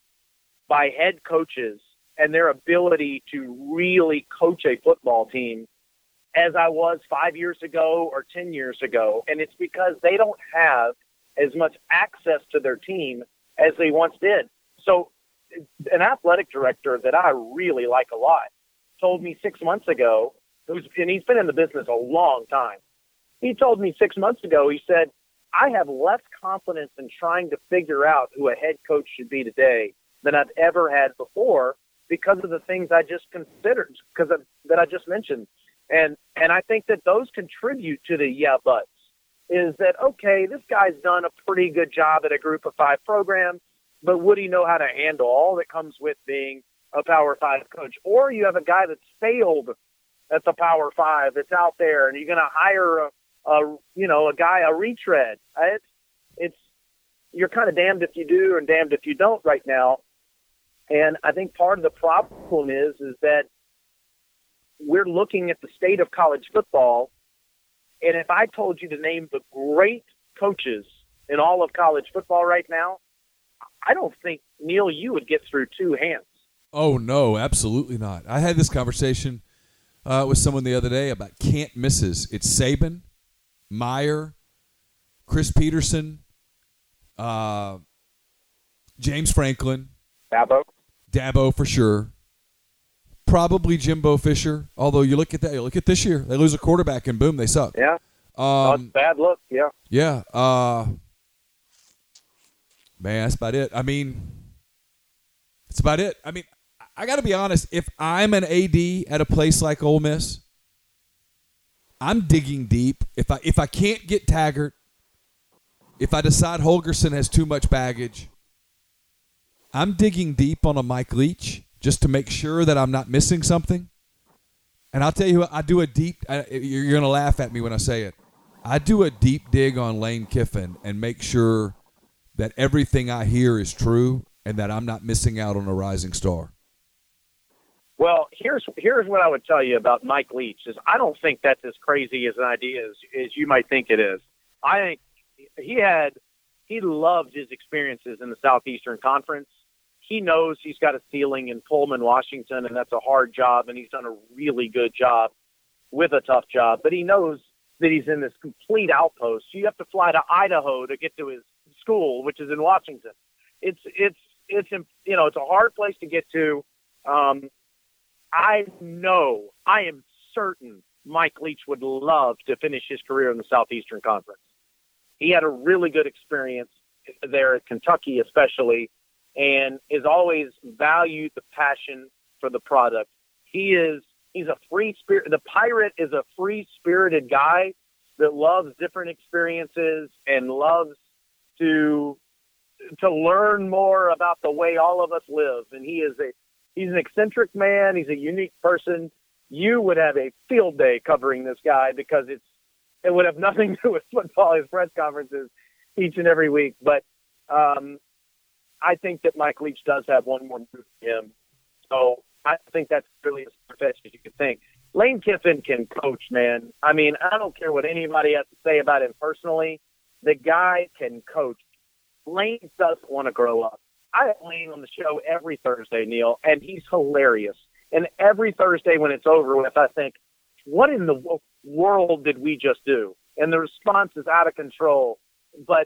by head coaches and their ability to really coach a football team as I was five years ago or ten years ago. And it's because they don't have as much access to their team as they once did. So an athletic director that I really like a lot told me six months ago, who's, and he's been in the business a long time. He told me six months ago, he said, I have less confidence in trying to figure out who a head coach should be today than I've ever had before because of the things I just considered, because of, that I just mentioned. And and I think that those contribute to the yeah buts, is that, okay, this guy's done a pretty good job at a group of five program, but would he know how to handle all that comes with being a Power Five coach? Or you have a guy that's failed at the Power Five that's out there, and you're going to hire a, a you know a guy a retread. It's it's you're kind of damned if you do and damned if you don't right now. And I think part of the problem is is that we're looking at the state of college football, and if I told you to name the great coaches in all of college football right now, I don't think, Neil, you would get through two hands. Oh, no, absolutely not. I had this conversation uh, with someone the other day about can't misses. It's Saban, Meyer, Chris Peterson, uh, James Franklin. Dabo. Dabo for sure. Probably Jimbo Fisher. Although you look at that, you look at this year, they lose a quarterback and boom, they suck. Yeah. Um, That's bad look. Yeah. Yeah. Uh, man, that's about it. I mean, that's about it. I mean, I got to be honest. If I'm an A D at a place like Ole Miss, I'm digging deep. If I if I can't get Taggart, if I decide Holgerson has too much baggage, I'm digging deep on a Mike Leach just to make sure that I'm not missing something. And I'll tell you, I do a deep – you're going to laugh at me when I say it. I do a deep dig on Lane Kiffin and make sure that everything I hear is true and that I'm not missing out on a rising star. Well, here's here's what I would tell you about Mike Leach is I don't think that's as crazy as an idea as, as you might think it is. I think he had – he loved his experiences in the Southeastern Conference. He knows he's got a ceiling in Pullman, Washington, and that's a hard job, and he's done a really good job with a tough job. But he knows that he's in this complete outpost. You have to fly to Idaho to get to his school, which is in Washington. It's it's it's you know it's a hard place to get to. Um, I know, I am certain Mike Leach would love to finish his career in the Southeastern Conference. He had a really good experience there at Kentucky, especially. And has always valued the passion for the product. He is, he's a free spirit. The Pirate is a free spirited guy that loves different experiences and loves to, to learn more about the way all of us live. And he is a, he's an eccentric man. He's a unique person. You would have a field day covering this guy because it's, it would have nothing to do with football, his press conferences each and every week. But, um, I think that Mike Leach does have one more move to him. So I think that's really as far-fetched as you could think. Lane Kiffin can coach, man. I mean, I don't care what anybody has to say about him personally. The guy can coach. Lane doesn't want to grow up. I have Lane on the show every Thursday, Neil, and he's hilarious. And every Thursday when it's over with, I think, what in the world did we just do? And the response is out of control. But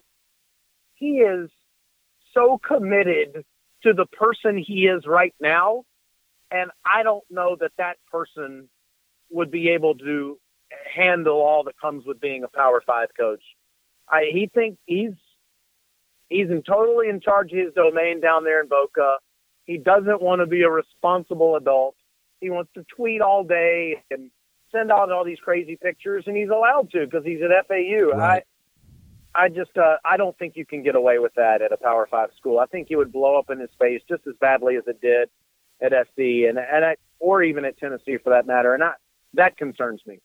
he is so committed to the person he is right now, and I don't know that that person would be able to handle all that comes with being a Power Five coach. I, he thinks he's he's in totally in charge of his domain down there in Boca. He doesn't want to be a responsible adult. He wants to tweet all day and send out all these crazy pictures, and he's allowed to because he's at F A U. Right. I, I just, uh, I don't think you can get away with that at a Power Five school. I think it would blow up in his face just as badly as it did at S C and and I, or even at Tennessee for that matter. And I, that concerns me.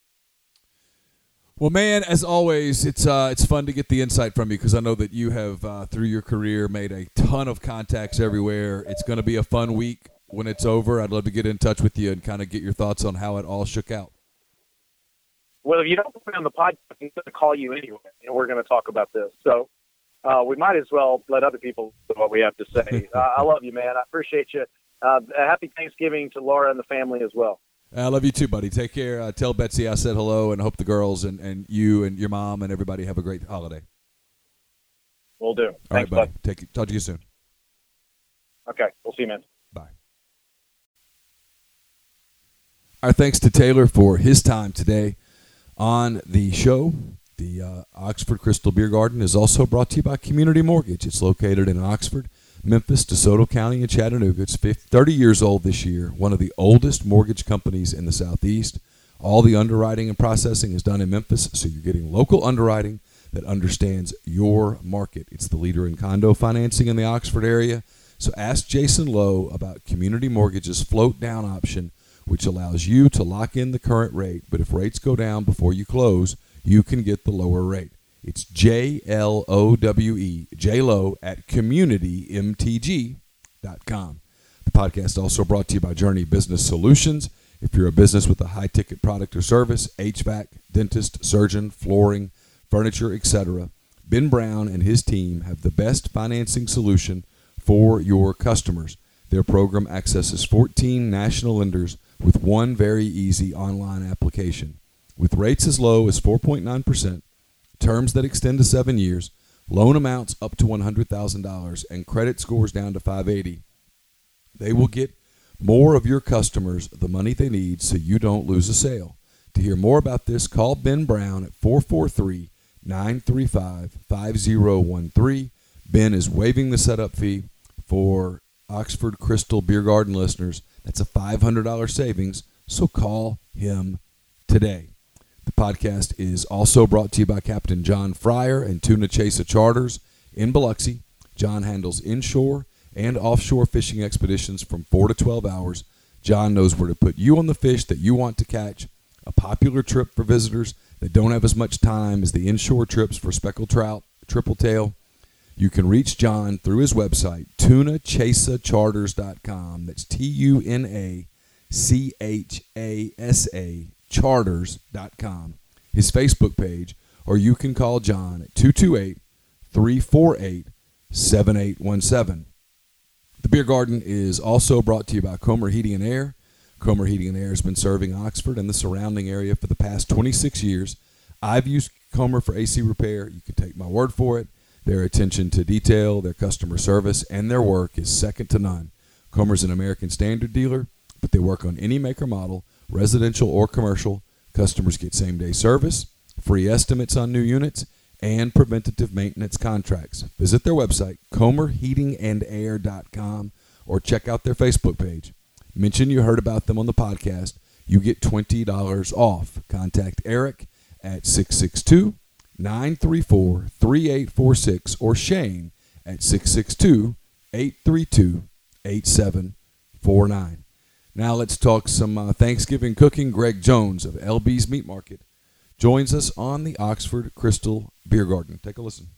Well, man, as always, it's uh, it's fun to get the insight from you because I know that you have, uh, through your career, made a ton of contacts everywhere. It's going to be a fun week when it's over. I'd love to get in touch with you and kind of get your thoughts on how it all shook out. Well, if you don't put me on the podcast, I'm going to call you anyway, and we're going to talk about this. So uh, we might as well let other people know what we have to say. uh, I love you, man. I appreciate you. Uh, happy Thanksgiving to Laura and the family as well. I love you too, buddy. Take care. Uh, tell Betsy I said hello, and hope the girls and, and you and your mom and everybody have a great holiday. Will do. All Thanks, right, buddy. bud. Take, talk to you soon. Okay. We'll see you, man. Bye. Our thanks to Taylor for his time today on the show. The uh, Oxford Crystal Beer Garden is also brought to you by Community Mortgage. It's located in Oxford, Memphis, DeSoto County, and Chattanooga. It's thirty years old this year, one of the oldest mortgage companies in the Southeast. All the underwriting and processing is done in Memphis, so you're getting local underwriting that understands your market. It's the leader in condo financing in the Oxford area. So ask Jason Lowe about Community Mortgage's float down option, which allows you to lock in the current rate, but if rates go down before you close, you can get the lower rate. It's J L O W E, J-Lo at community m t g dot com. The podcast also brought to you by Journey Business Solutions. If you're a business with a high-ticket product or service, H V A C, dentist, surgeon, flooring, furniture, et cetera, Ben Brown and his team have the best financing solution for your customers. Their program accesses fourteen national lenders with one very easy online application. With rates as low as four point nine percent, terms that extend to seven years, loan amounts up to one hundred thousand dollars, and credit scores down to five eighty, they will get more of your customers the money they need so you don't lose a sale. To hear more about this, call Ben Brown at four four three, nine three five, five zero one three. Ben is waiving the setup fee for Oxford Crystal Beer Garden listeners. That's a five hundred dollars savings, so call him today. The podcast is also brought to you by Captain John Fryer and Tuna Chasa Charters in Biloxi. John handles inshore and offshore fishing expeditions from four to twelve hours. John knows where to put you on the fish that you want to catch. A popular trip for visitors that don't have as much time as the inshore trips for speckled trout, triple tail. You can reach John through his website, tuna chasa charters dot com. That's T U N A C H A S A charters dot com. His Facebook page, or you can call John at two two eight, three four eight, seven eight one seven. The Beer Garden is also brought to you by Comer Heating and Air. Comer Heating and Air has been serving Oxford and the surrounding area for the past twenty-six years. I've used Comer for A C repair. You can take my word for it. Their attention to detail, their customer service, and their work is second to none. Comer's an American Standard dealer, but they work on any make or model, residential or commercial. Customers get same-day service, free estimates on new units, and preventative maintenance contracts. Visit their website, comer heating and air dot com, or check out their Facebook page. Mention you heard about them on the podcast. You get twenty dollars off. Contact Eric at six six two, nine three four, three eight four six or Shane at six six two, eight three two, eight seven four nine. Now let's talk some uh, Thanksgiving cooking. Greg Jones of L B's Meat Market joins us on the Oxford Crystal Beer Garden. Take a listen.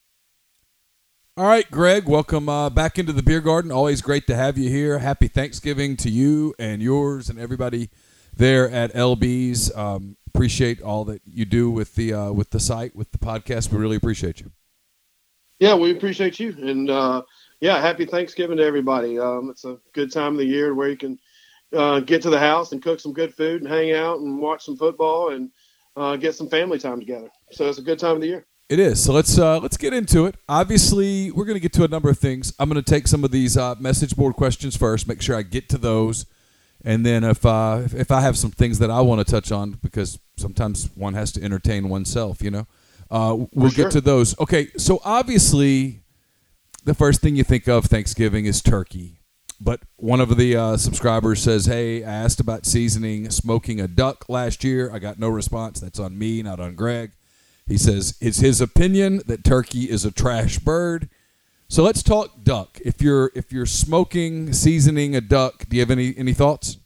All right, Greg, welcome uh, back into the Beer Garden. Always great to have you here. Happy Thanksgiving to you and yours and everybody there at L B's. Um, appreciate all that you do with the uh, with the site, with the podcast. We really appreciate you. Yeah, we appreciate you. And, uh, yeah, happy Thanksgiving to everybody. Um, it's a good time of the year where you can uh, get to the house and cook some good food and hang out and watch some football and uh, get some family time together. So it's a good time of the year. It is. So let's uh, let's get into it. Obviously, we're going to get to a number of things. I'm going to take some of these uh, message board questions first, make sure I get to those. And then if, uh, if, if I have some things that I want to touch on, because sometimes one has to entertain oneself, you know, uh, we'll sure. get to those. Okay, so obviously the first thing you think of Thanksgiving is turkey. But one of the uh, subscribers says, hey, I asked about seasoning, smoking a duck last year. I got no response. That's on me, not on Greg. He says it's his opinion that turkey is a trash bird. So let's talk duck. If you're if you're smoking, seasoning a duck, do you have any, any thoughts?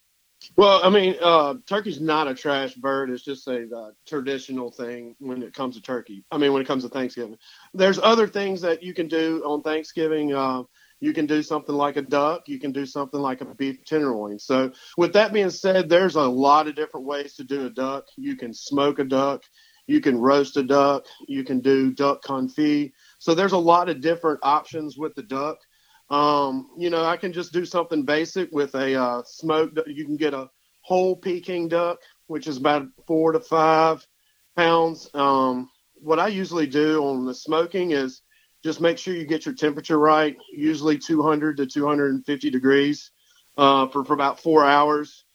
Well, I mean, uh, turkey's not a trash bird. It's just a uh, traditional thing when it comes to turkey. I mean, when it comes to Thanksgiving. There's other things that you can do on Thanksgiving. Uh, you can do something like a duck. You can do something like a beef tenderloin. So with that being said, there's a lot of different ways to do a duck. You can smoke a duck. You can roast a duck. You can do duck confit. So there's a lot of different options with the duck. Um, you know, I can just do something basic with a uh, smoked. You can get a whole Peking duck, which is about four to five pounds. Um, what I usually do on the smoking is just make sure you get your temperature right, usually two hundred to two hundred fifty degrees uh, for, for about four hours.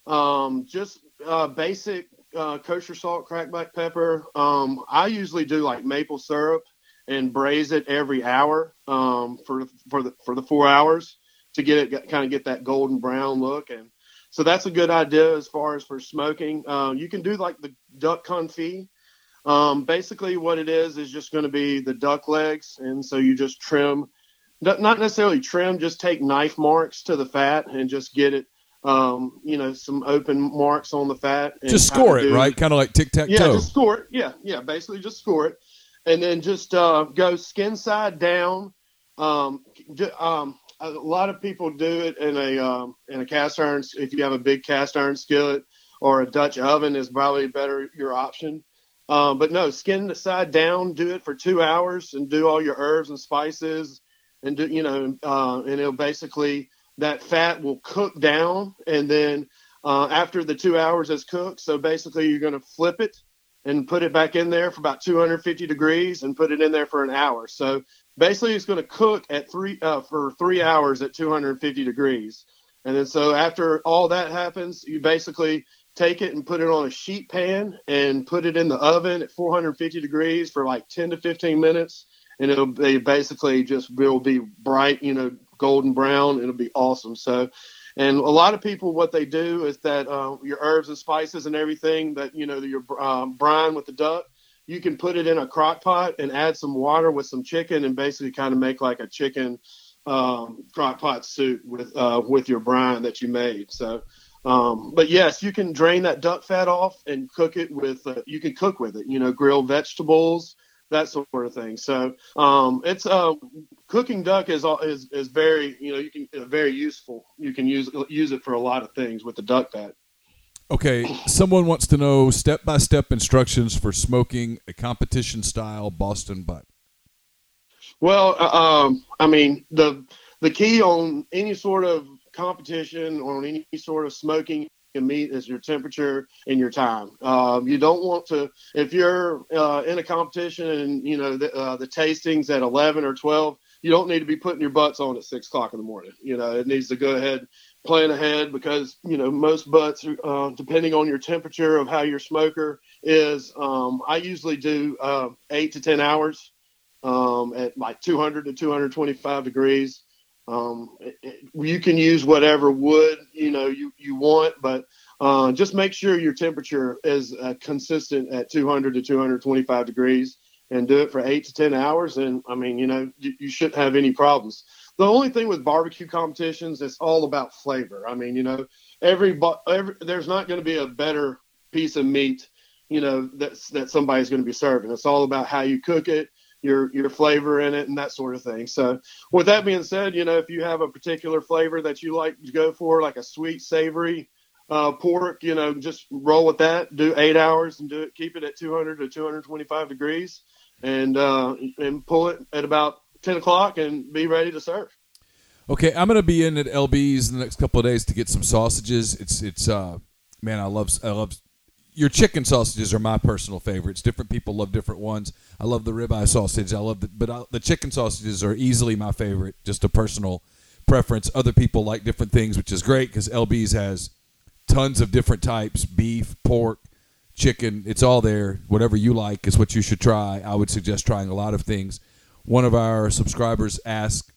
Um, just uh, basic uh, kosher salt, cracked black pepper. Um, I usually do like maple syrup and braise it every hour um, for for the for the four hours to get it get, kind of get that golden brown look. And so that's a good idea as far as for smoking. Uh, you can do like the duck confit. Um, basically what it is is just going to be the duck legs. And so you just trim, not necessarily trim, just take knife marks to the fat and just get it, um, you know, some open marks on the fat. And just score it, do, right? Kind of like tic-tac-toe. Yeah, just score it. Yeah, yeah, basically just score it. And then just uh, go skin side down. Um, um, a lot of people do it in a um, in a cast iron. If you have a big cast iron skillet or a Dutch oven, is probably better your option. Um, but no, skin the side down. Do it for two hours and do all your herbs and spices, and do you know, uh, and it'll basically that fat will cook down, and then uh, after the two hours is cooked, so basically you're going to flip it and put it back in there for about two hundred fifty degrees and put it in there for an hour. So basically it's going to cook at three, uh, for three hours at two hundred fifty degrees. And then, so after all that happens, you basically take it and put it on a sheet pan and put it in the oven at four hundred fifty degrees for like ten to fifteen minutes. And it'll be basically just, will be bright, you know, golden brown. It'll be awesome. So, And a lot of people, what they do is that uh, your herbs and spices and everything that, you know, your uh, brine with the duck, you can put it in a crock pot and add some water with some chicken and basically kind of make like a chicken um, crock pot soup with uh, with your brine that you made. So, um, but yes, you can drain that duck fat off and cook it with, uh, you can cook with it, you know, grilled vegetables, that sort of thing. So um, it's uh, cooking duck is is is very, you know, you can uh, very useful. You can use use it for a lot of things with the duck fat. Okay, someone wants to know step-by-step instructions for smoking a competition-style Boston butt. Well, uh, um, I mean, the the key on any sort of competition or on any sort of smoking meat is your temperature and your time. Um, you don't want to, if you're uh, in a competition and, you know, the, uh, the tastings at eleven or twelve, you don't need to be putting your butts on at six o'clock in the morning. You know, it needs to go ahead, plan ahead, because, you know, most butts, uh, depending on your temperature of how your smoker is, um, I usually do uh, eight to ten hours um, at like two hundred to two twenty-five degrees. Um, it, it, you can use whatever wood, you know, you, you want, but uh, just make sure your temperature is uh, consistent at two hundred to two twenty-five degrees, and do it for eight to ten hours. And I mean, you know, you, you shouldn't have any problems. The only thing with barbecue competitions, it's all about flavor. I mean, you know, every, every there's not going to be a better piece of meat, you know, that's, that somebody's going to be serving. It's all about how you cook it, your your flavor in it, and that sort of thing. So with that being said, you know, if you have a particular flavor that you like to go for, like a sweet, savory uh, pork, you know, just roll with that. Do eight hours and do it. Keep it at two hundred to two twenty-five degrees, and uh, and pull it at about ten o'clock and be ready to serve. Okay, I'm gonna be in at L B's in the next couple of days to get some sausages. It's it's uh man, I love I love. Your chicken sausages are my personal favorites. Different people love different ones. I love the ribeye sausage. I love the, but I, the chicken sausages are easily my favorite. Just a personal preference. Other people like different things, which is great because L B's has tons of different types: beef, pork, chicken. It's all there. Whatever you like is what you should try. I would suggest trying a lot of things. One of our subscribers asked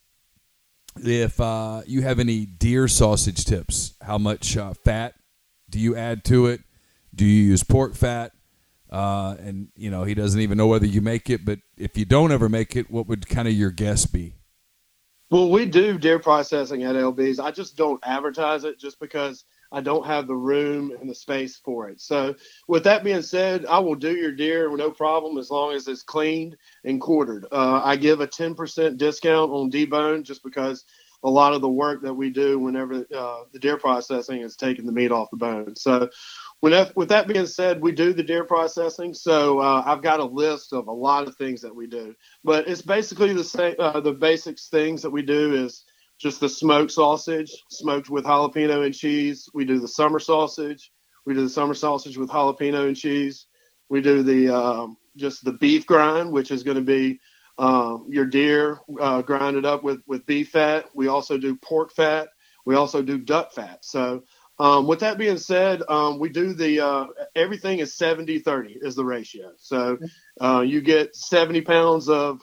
if uh, you have any deer sausage tips. How much uh, fat do you add to it? Do you use pork fat? Uh, and, you know, he doesn't even know whether you make it. But if you don't ever make it, what would kind of your guess be? Well, we do deer processing at L B's. I just don't advertise it just because I don't have the room and the space for it. So with that being said, I will do your deer with no problem as long as it's cleaned and quartered. Uh, I give a ten percent discount on debone just because a lot of the work that we do whenever uh, the deer processing is taking the meat off the bone. So With that, with that being said, we do the deer processing, so uh, I've got a list of a lot of things that we do. But it's basically the same. Uh, the basics things that we do is just the smoked sausage, smoked with jalapeno and cheese. We do the summer sausage. We do the summer sausage with jalapeno and cheese. We do the um, just the beef grind, which is going to be uh, your deer uh, grinded up with, with beef fat. We also do pork fat. We also do duck fat. So Um, with that being said, um, we do the uh, everything is seventy thirty is the ratio. So uh, you get seventy pounds of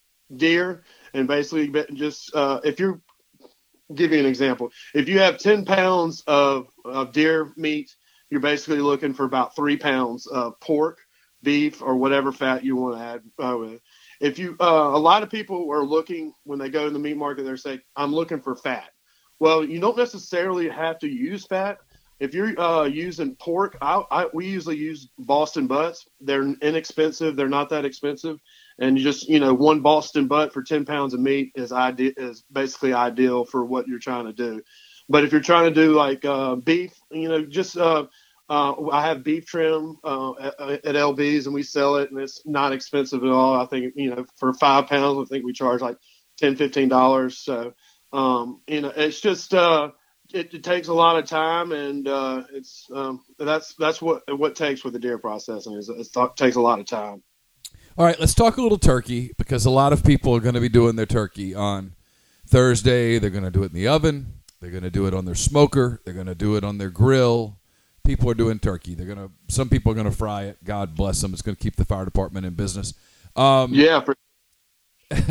deer, and basically just uh, if you're give you an example, if you have ten pounds of, of deer meat, you're basically looking for about three pounds of pork, beef, or whatever fat you want to add uh, with it. If you uh, a lot of people are looking when they go to the meat market, they're saying, "I'm looking for fat." Well, you don't necessarily have to use fat. If you're uh, using pork, I, I, we usually use Boston butts. They're inexpensive. They're not that expensive. And just, you know, one Boston butt for ten pounds of meat is ide- is basically ideal for what you're trying to do. But if you're trying to do like uh, beef, you know, just uh, uh, I have beef trim uh, at, at L B's and we sell it and it's not expensive at all. I think, you know, for five pounds, I think we charge like ten dollars, fifteen dollars. So, Um, you know, it's just uh, it, it takes a lot of time, and uh, it's um, that's that's what what it takes with the deer processing is it takes a lot of time. All right, let's talk a little turkey because a lot of people are going to be doing their turkey on Thursday. They're going to do it in the oven. They're going to do it on their smoker. They're going to do it on their grill. People are doing turkey. They're going to. Some people are going to fry it. God bless them. It's going to keep the fire department in business. Um, yeah. For-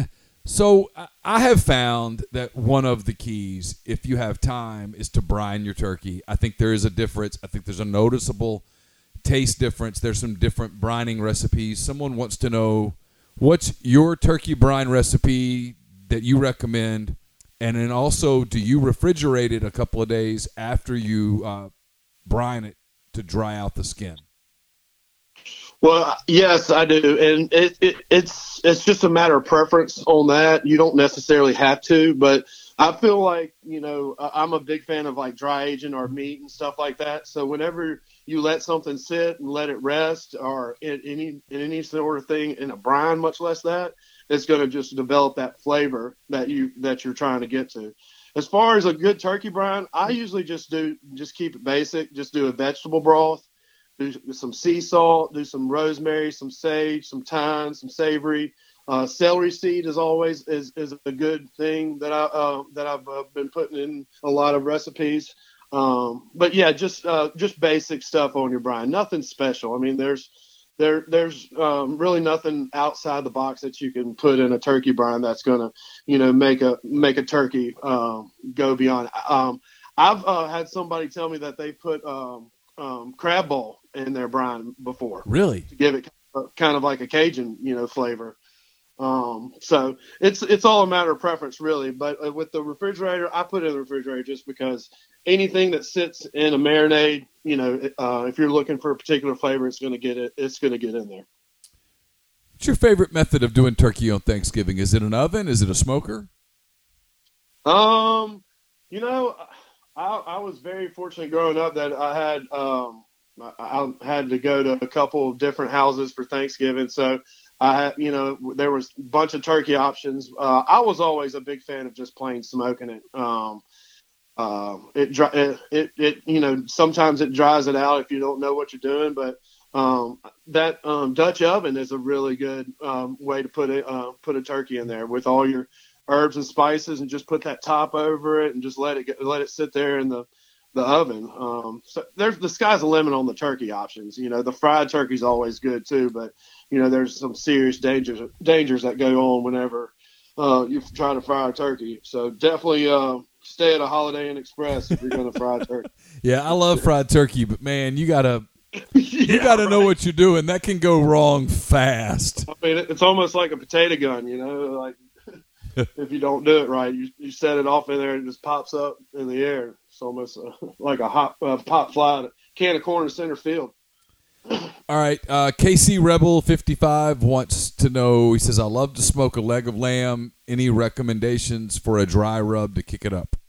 So I have found that one of the keys, if you have time, is to brine your turkey. I think there is a difference. I think there's a noticeable taste difference. There's some different brining recipes. Someone wants to know, what's your turkey brine recipe that you recommend? And then also, do you refrigerate it a couple of days after you uh, brine it to dry out the skin? Well, yes, I do, and it, it, it's it's just a matter of preference on that. You don't necessarily have to, but I feel like, you know, I'm a big fan of like dry aging our meat and stuff like that. So whenever you let something sit and let it rest, or in any in any sort of thing in a brine, much less that, it's going to just develop that flavor that you that you're trying to get to. As far as a good turkey brine, I usually just do just keep it basic. Just do a vegetable broth. Do some sea salt, do some rosemary, some sage, some thyme, some savory. Uh, celery seed is always is, is a good thing that I uh, that I've uh, been putting in a lot of recipes. Um, but yeah, just uh, just basic stuff on your brine, nothing special. I mean, there's there there's um, really nothing outside the box that you can put in a turkey brine that's gonna you know make a make a turkey um, go beyond. Um, I've uh, had somebody tell me that they put um, um, crab bowl in their brine before. Really? To give it kind of like a Cajun, you know, flavor. Um, so it's it's all a matter of preference, really. But with the refrigerator, I put it in the refrigerator just because anything that sits in a marinade, you know, uh, if you're looking for a particular flavor, it's going to get it. It's going to get in there. What's your favorite method of doing turkey on Thanksgiving? Is it an oven? Is it a smoker? Um, you know, I, I was very fortunate growing up that I had um. I had to go to a couple of different houses for Thanksgiving. So I, you know, there was a bunch of turkey options. Uh, I was always a big fan of just plain smoking it. Um, uh, it, it, it, it, you know, sometimes it dries it out if you don't know what you're doing, but um, that um, Dutch oven is a really good um, way to put it, uh, put a turkey in there with all your herbs and spices, and just put that top over it and just let it get, let it sit there in the the oven. Um, so there's the sky's the limit on the turkey options. You know, the fried turkey's always good too, but you know, there's some serious dangers dangers that go on whenever uh, you try to fry a turkey. So definitely uh, stay at a Holiday Inn Express if you're going to fry a turkey. Yeah, I love fried turkey, but man, you gotta yeah, you gotta right. know what you're doing. That can go wrong fast. I mean, it's almost like a potato gun. You know, like if you don't do it right, you you set it off in there and it just pops up in the air. It's almost uh, like a hot uh, pop fly, can of corn in center field. All right, uh, K C Rebel fifty-five wants to know. He says, "I love to smoke a leg of lamb. Any recommendations for a dry rub to kick it up?"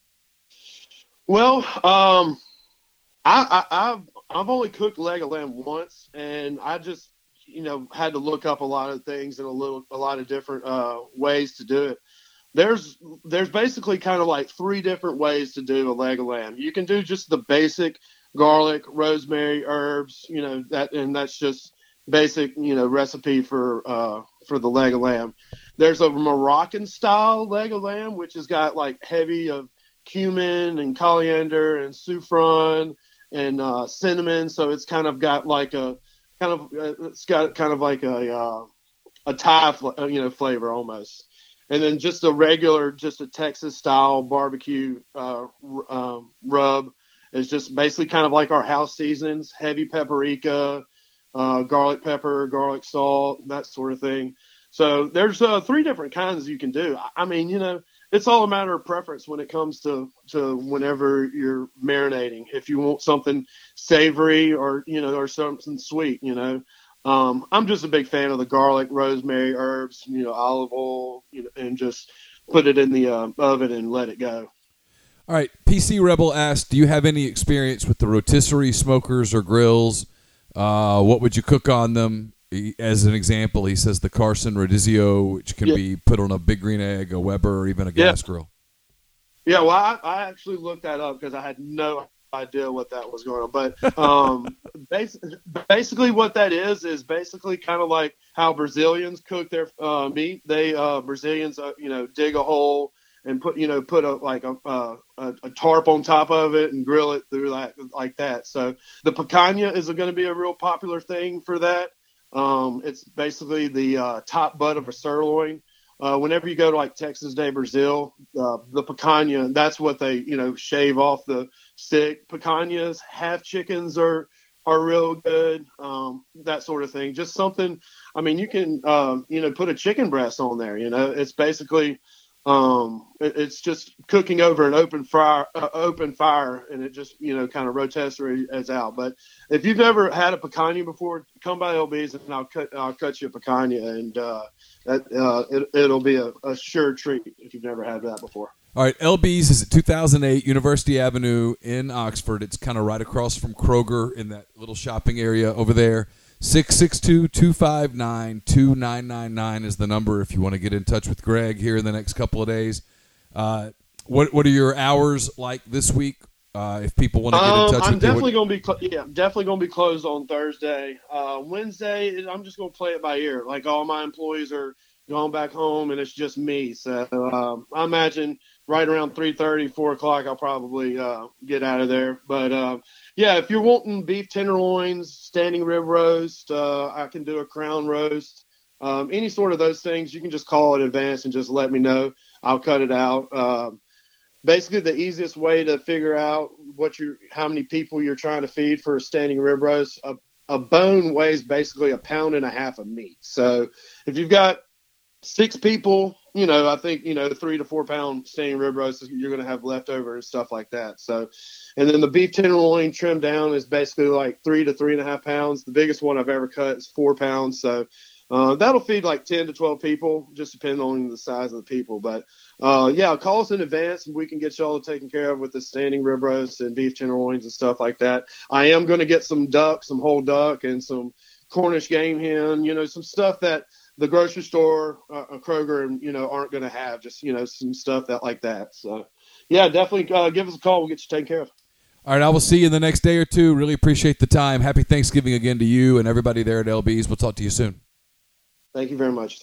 Well, um, I, I I've I've only cooked leg of lamb once, and I just you know had to look up a lot of things and a little a lot of different uh, ways to do it. There's there's basically kind of like three different ways to do a leg of lamb. You can do just the basic garlic, rosemary, herbs, you know, that and that's just basic, you know, recipe for uh, for the leg of lamb. There's a Moroccan style leg of lamb, which has got like heavy of cumin and coriander and saffron and uh, cinnamon. So it's kind of got like a kind of uh, it's got kind of like a uh, a Thai, you know, flavor almost. And then just a regular, just a Texas style barbecue uh, um, rub is just basically kind of like our house seasonings, heavy paprika, uh, garlic pepper, garlic salt, that sort of thing. So there's uh, three different kinds you can do. I mean, you know, it's all a matter of preference when it comes to, to whenever you're marinating. If you want something savory or, you know, or something sweet, you know. Um, I'm just a big fan of the garlic, rosemary, herbs, you know, olive oil, you know, and just put it in the uh, oven and let it go. All right, P C Rebel asked, do you have any experience with the rotisserie smokers or grills? Uh, what would you cook on them? He, as an example, he says the Carson Rodizio, which can yeah. be put on a Big Green Egg, a Weber, or even a gas yeah. grill. Yeah, well, I, I actually looked that up because I had no idea what that was going on. But um, basically, basically what that is is basically kind of like how Brazilians cook their uh, meat. They uh, Brazilians, uh, you know, dig a hole and put, you know, put a like a, uh, a a tarp on top of it and grill it through that like that. So the picanha is going to be a real popular thing for that. Um, it's basically the uh, top butt of a sirloin Uh, whenever you go to like Texas de Brazil, uh, the picanha, that's what they, you know, shave off the stick. Picanhas, half chickens are are real good, um, that sort of thing. Just something, I mean, you can, um, you know, put a chicken breast on there, you know, it's basically, um, it, it's just cooking over an open fire, uh, open fire, and it just, you know, kind of rotisserie as out. But if you've never had a picanha before, come by L B's and I'll cut, I'll cut you a picanha, and uh, that uh, it, it'll be a, a sure treat if you've never had that before. All right, L B's is at two thousand eight University Avenue in Oxford. It's kind of right across from Kroger in that little shopping area over there. six six two, two five nine, two nine nine nine is the number if you want to get in touch with Greg here in the next couple of days. Uh, what what are your hours like this week? Uh, if people want to get in um, touch I'm with definitely you, going to be cl- yeah, definitely going to be closed on Thursday. Uh, Wednesday, I'm just going to play it by ear. Like all my employees are going back home, and it's just me. So um, I imagine right around three thirty, four o'clock, I'll probably uh, get out of there. But, uh, yeah, if you're wanting beef tenderloins, standing rib roast, uh, I can do a crown roast. Um, any sort of those things, you can just call in advance and just let me know. I'll cut it out. Um, basically, the easiest way to figure out what you, how many people you're trying to feed for a standing rib roast, a, a bone weighs basically a pound and a half of meat. So if you've got six people, you know, I think, you know, three to four pound standing rib roast you're going to have leftover and stuff like that. So, and then the beef tenderloin trimmed down is basically like three to three and a half pounds. The biggest one I've ever cut is four pounds. So uh, that'll feed like ten to twelve people, just depending on the size of the people. But uh, yeah, call us in advance and we can get y'all taken care of with the standing rib roast and beef tenderloins and stuff like that. I am going to get some duck, some whole duck and some Cornish game hen, you know, some stuff that the grocery store, uh, Kroger, you know, aren't going to have, just, you know, some stuff that like that. So, yeah, definitely uh, give us a call. We'll get you taken care of. all right, I will see you in the next day or two. Really appreciate the time. Happy Thanksgiving again to you and everybody there at L B's. We'll talk to you soon. Thank you very much.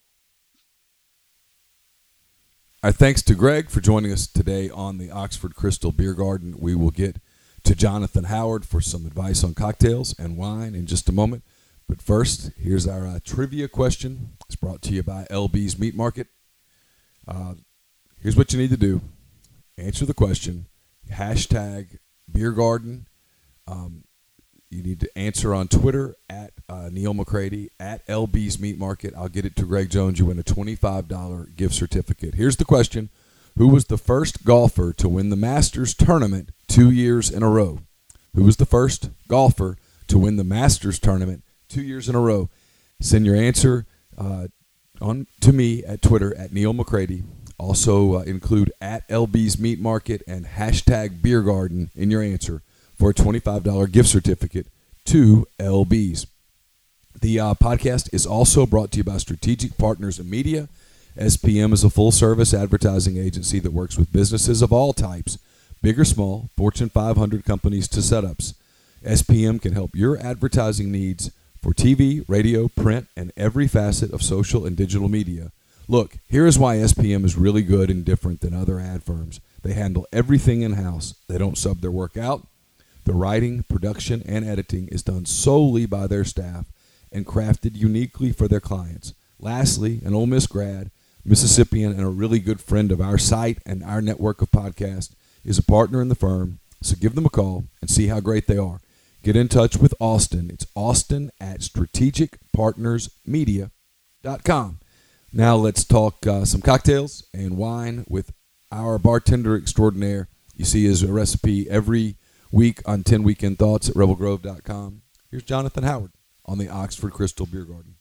Our thanks to Greg for joining us today on the Oxford Crystal Beer Garden. We will get to Jonathan Howard for some advice on cocktails and wine in just a moment. But first, here's our uh, trivia question. It's brought to you by L B's Meat Market. Uh, here's what you need to do. Answer the question. Hashtag Beer Garden. Um, you need to answer on Twitter at uh, Neil McCready, at L B's Meat Market. I'll get it to Greg Jones. You win a twenty-five dollars gift certificate. Here's the question. Who was the first golfer to win the Masters tournament two years in a row? Who was the first golfer to win the Masters tournament two years in a row? Send your answer uh, on to me at Twitter at Neil McCready. Also uh, include at L B's Meat Market and hashtag Beer Garden in your answer for a twenty-five dollars gift certificate to L B's. The uh, podcast is also brought to you by Strategic Partners in Media. S P M is a full-service advertising agency that works with businesses of all types, big or small, Fortune five hundred companies to setups. S P M can help your advertising needs for T V, radio, print, and every facet of social and digital media. Look, here is why S P M is really good and different than other ad firms. They handle everything in-house. They don't sub their work out. The writing, production, and editing is done solely by their staff and crafted uniquely for their clients. Lastly, an Ole Miss grad, Mississippian, and a really good friend of our site and our network of podcasts is a partner in the firm, so give them a call and see how great they are. Get in touch with Austin. It's Austin at strategic partners media dot com. Now let's talk uh, some cocktails and wine with our bartender extraordinaire. You see his recipe every week on ten Weekend Thoughts at rebel grove dot com. Here's Jonathan Howard on the Oxford Crystal Beer Garden.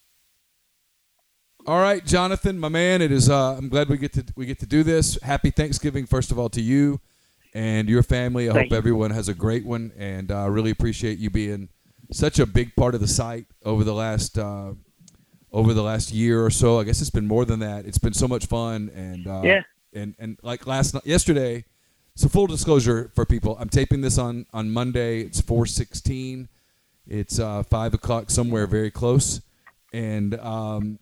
All right, Jonathan, my man, it is. Uh, I'm glad we get to we get to do this. Happy Thanksgiving, first of all, to you and your family. I Thank hope you. everyone has a great one, and I uh, really appreciate you being such a big part of the site over the last uh, over the last year or so. I guess it's been more than that. It's been so much fun, and uh, Yeah. and and like last night, yesterday. So full disclosure for people, I'm taping this on on Monday. It's four sixteen. It's uh, five o'clock somewhere very close, and um,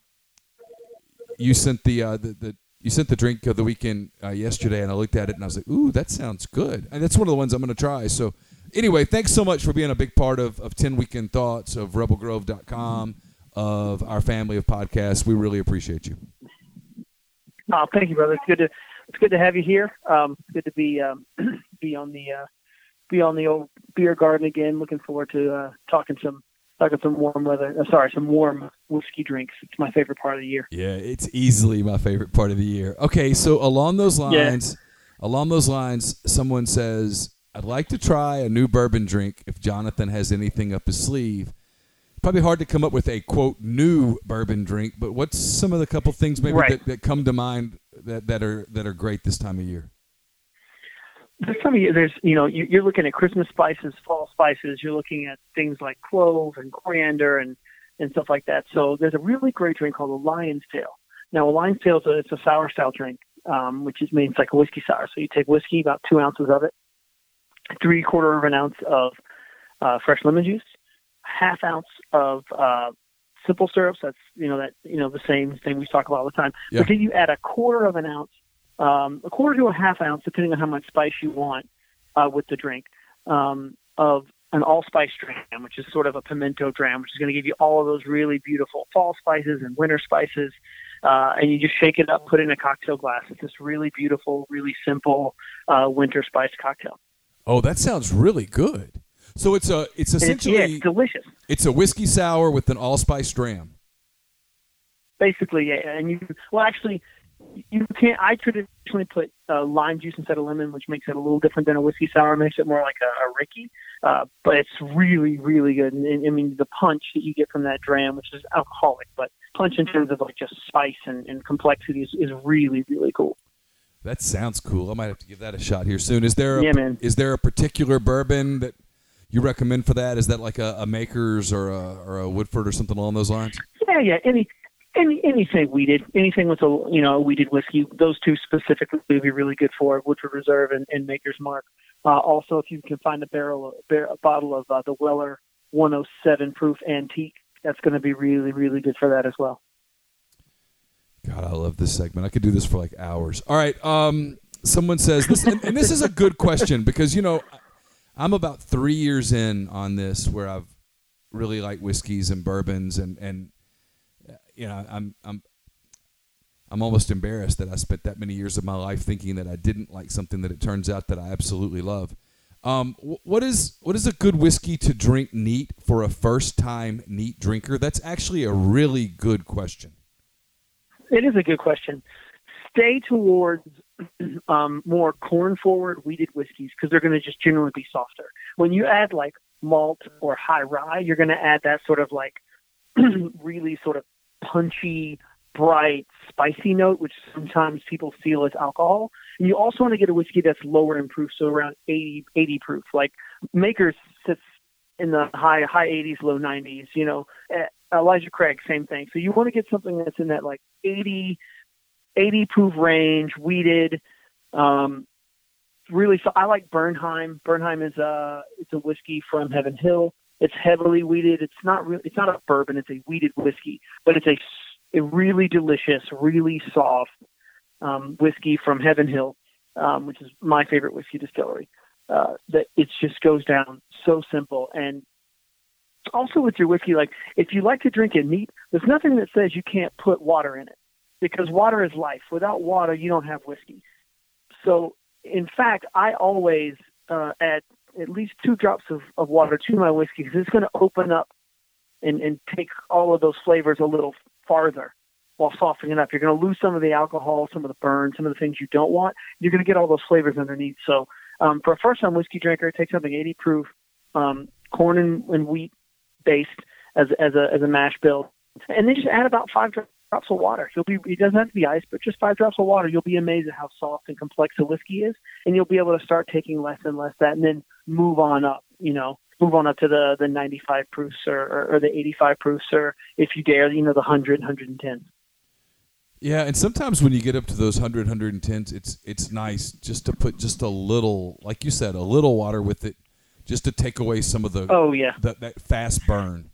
you sent the, uh, the the you sent the drink of the weekend uh, yesterday, and I looked at it and I was like, "Ooh, that sounds good." And that's one of the ones I'm going to try. So, anyway, thanks so much for being a big part of, of ten Weekend Thoughts, of rebel grove dot com, of our family of podcasts. We really appreciate you. Oh, thank you, brother. It's good to it's good to have you here. Um, it's good to be um, be on the uh, be on the old beer garden again. Looking forward to uh, talking some talking some warm weather. Uh, sorry, some warm whiskey drinks. It's my favorite part of the year. Yeah, it's easily my favorite part of the year. Okay, so along those lines, yeah. along those lines, someone says, "I'd like to try a new bourbon drink. If Jonathan has anything up his sleeve." Probably hard to come up with a, quote, new bourbon drink, but what's some of the couple things maybe right. that, that come to mind that, that are that are great this time of year? This time of year, there's, you know, you're looking at Christmas spices, fall spices. You're looking at things like clove and coriander and, and stuff like that. So there's a really great drink called a Lion's Tail. Now, a Lion's Tail is a, it's a sour style drink, um, which is made, it's like a whiskey sour. So you take whiskey, about two ounces of it, three quarter of an ounce of uh, fresh lemon juice, half ounce of uh, simple syrups. That's, you know, that, you know, the same thing we talk about all the time. Yeah. But then you add a quarter of an ounce, um, a quarter to a half ounce, depending on how much spice you want uh, with the drink, um, of an allspice dram, which is sort of a pimento dram, which is going to give you all of those really beautiful fall spices and winter spices. Uh, and you just shake it up, put it in a cocktail glass. It's this really beautiful, really simple uh, winter spice cocktail. Oh, that sounds really good. So it's a it's essentially it's, yeah, it's delicious. It's a whiskey sour with an allspice dram. Basically, yeah. And you well, actually, you can't. I traditionally put uh, lime juice instead of lemon, which makes it a little different than a whiskey sour. It makes it more like a, a Ricky, uh, but it's really, really good. And, and I mean, the punch that you get from that dram, which is alcoholic, but punch in terms of like just spice and, and complexity is, is really, really cool. That sounds cool. I might have to give that a shot here soon. Is there a, yeah, man. Is there a particular bourbon that you recommend for that? Is that like a, a Makers or a, or a Woodford or something along those lines? Yeah, yeah. Any, any, anything weeded, anything with a you know weeded whiskey. Those two specifically would be really good for Woodford Reserve and, and Maker's Mark. Uh, also, if you can find a barrel, a, bar, a bottle of uh, the Weller one oh seven proof Antique, that's going to be really, really good for that as well. God, I love this segment. I could do this for like hours. All right. Um, someone says this, and, and this is a good question because you know. I'm about three years in on this where I've really liked whiskeys and bourbons and, and you know, I'm I'm I'm almost embarrassed that I spent that many years of my life thinking that I didn't like something that it turns out that I absolutely love. Um, what is what is a good whiskey to drink neat for a first-time neat drinker? That's actually a really good question. It is a good question. Stay towards um, more corn-forward wheated whiskeys because they're going to just generally be softer. When you add like malt or high rye, you're going to add that sort of like really sort of punchy, bright, spicy note, which sometimes people feel as alcohol. And you also want to get a whiskey that's lower in proof, so around eighty, eighty proof. Like Makers sits in the high high eighties, low nineties. You know, Elijah Craig, same thing. So you want to get something that's in that like eighty, eighty proof range, wheated. Um, really, so I like Bernheim. Bernheim is a it's a whiskey from Heaven Hill. It's heavily wheated. It's not really, it's not a bourbon. It's a wheated whiskey, but it's a, a really delicious, really soft um, whiskey from Heaven Hill, um, which is my favorite whiskey distillery. Uh, that it just goes down so simple. And also with your whiskey, like if you like to drink it neat, there's nothing that says you can't put water in it because water is life. Without water, you don't have whiskey. So in fact, I always uh, add at least two drops of, of water to my whiskey because it's going to open up and, and take all of those flavors a little farther while softening it up. You're going to lose some of the alcohol, some of the burn, some of the things you don't want. You're going to get all those flavors underneath. So um, for a first-time whiskey drinker, take something eighty proof, um, corn and, and wheat based as as a as a mash bill, and then just add about five drops of water. You'll be it doesn't have to be ice, but just five drops of water. You'll be amazed at how soft and complex the whiskey is, and you'll be able to start taking less and less that, and then move on up. You know, move on up to the the ninety-five proofs or, or, or the eighty-five proofs, or if you dare, you know, the one hundred, one ten. Yeah, and sometimes when you get up to those one hundred, one tens, it's it's nice just to put just a little, like you said, a little water with it, just to take away some of the oh yeah the, that fast burn.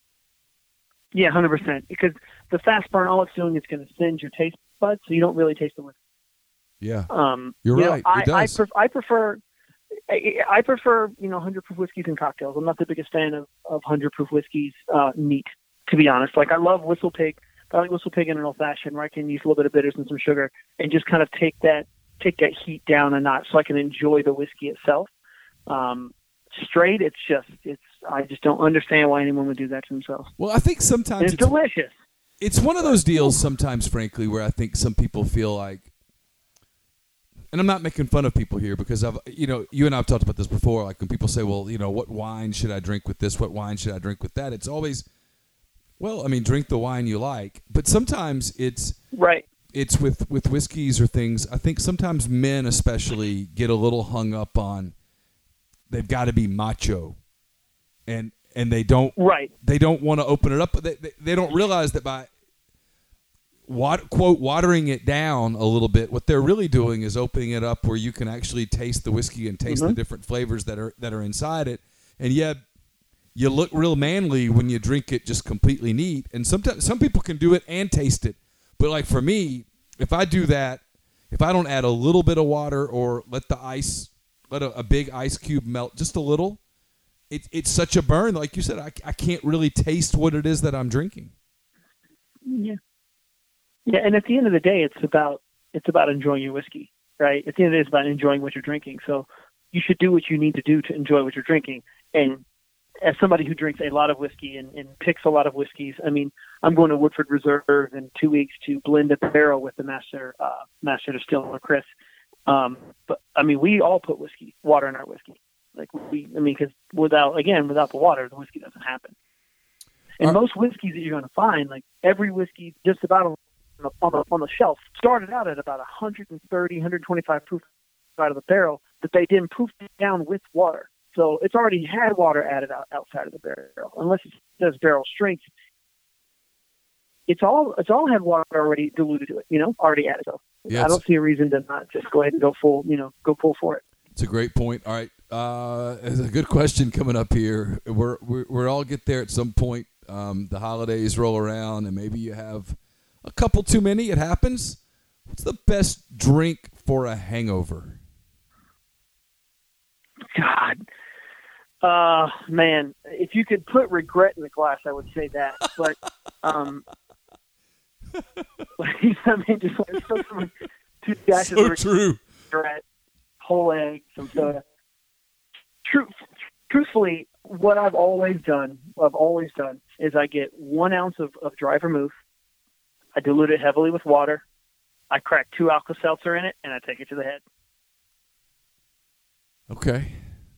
Yeah, one hundred percent. Because the fast burn, all it's doing is going to singe your taste buds, so you don't really taste the whiskey. Yeah, um, you're you right. Know, I, it does. I, pref- I prefer, I, I prefer, you know, one hundred proof whiskeys and cocktails. I'm not the biggest fan of, of one hundred proof whiskeys uh, neat, to be honest. Like I love Whistle Pig, Barley Whistle Pig in an old fashioned, where I can use a little bit of bitters and some sugar, and just kind of take that take that heat down a notch, so I can enjoy the whiskey itself. Um, straight, it's just it's I just don't understand why anyone would do that to themselves. Well, I think sometimes and it's, it's delicious. It's one of those deals sometimes, frankly, where I think some people feel like, and I'm not making fun of people here because I've, you know, you and I have talked about this before. Like when people say, well, you know, what wine should I drink with this? What wine should I drink with that? It's always, well, I mean, drink the wine you like. But sometimes it's right. It's with, with whiskeys or things. I think sometimes men especially get a little hung up on they've got to be macho, and and they don't right. They don't want to open it up. They, they they don't realize that by Wat, quote, watering it down a little bit, what they're really doing is opening it up where you can actually taste the whiskey and taste mm-hmm. the different flavors that are that are inside it. And yet, you look real manly when you drink it just completely neat. And sometimes some people can do it and taste it. But like for me, if I do that, if I don't add a little bit of water or let the ice, let a, a big ice cube melt just a little, it, it's such a burn. Like you said, I, I can't really taste what it is that I'm drinking. Yeah. Yeah, and at the end of the day, it's about it's about enjoying your whiskey, right? At the end of the day, it's about enjoying what you're drinking. So you should do what you need to do to enjoy what you're drinking. And as somebody who drinks a lot of whiskey and, and picks a lot of whiskeys, I mean, I'm going to Woodford Reserve in two weeks to blend a barrel with the master uh, master distiller, Chris. Um, but I mean, we all put whiskey, water in our whiskey. Like we, I mean, because without again, without the water, the whiskey doesn't happen. And uh, most whiskeys that you're going to find, like every whiskey, just about on the on the shelf, started out at about one thirty, one twenty-five proof out of the barrel, but they didn't proof it down with water. So it's already had water added out, outside of the barrel. Unless it says barrel strength, it's all it's all had water already diluted to it, you know, already added. So yeah, I don't see a reason to not just go ahead and go full, you know, go full for it. It's a great point. All right, uh, there's a good question coming up here. We're we're we'll all get there at some point. Um, the holidays roll around, and maybe you have a couple too many. It happens. What's the best drink for a hangover? God, uh, man, if you could put regret in the glass, I would say that. But, um, I mean, just like some, two dashes so of true. Regret, whole egg, some soda. True, truthfully, what I've always done, what I've always done, is I get one ounce of, of dry vermouth. I dilute it heavily with water. I crack two Alka-Seltzer in it, and I take it to the head. Okay.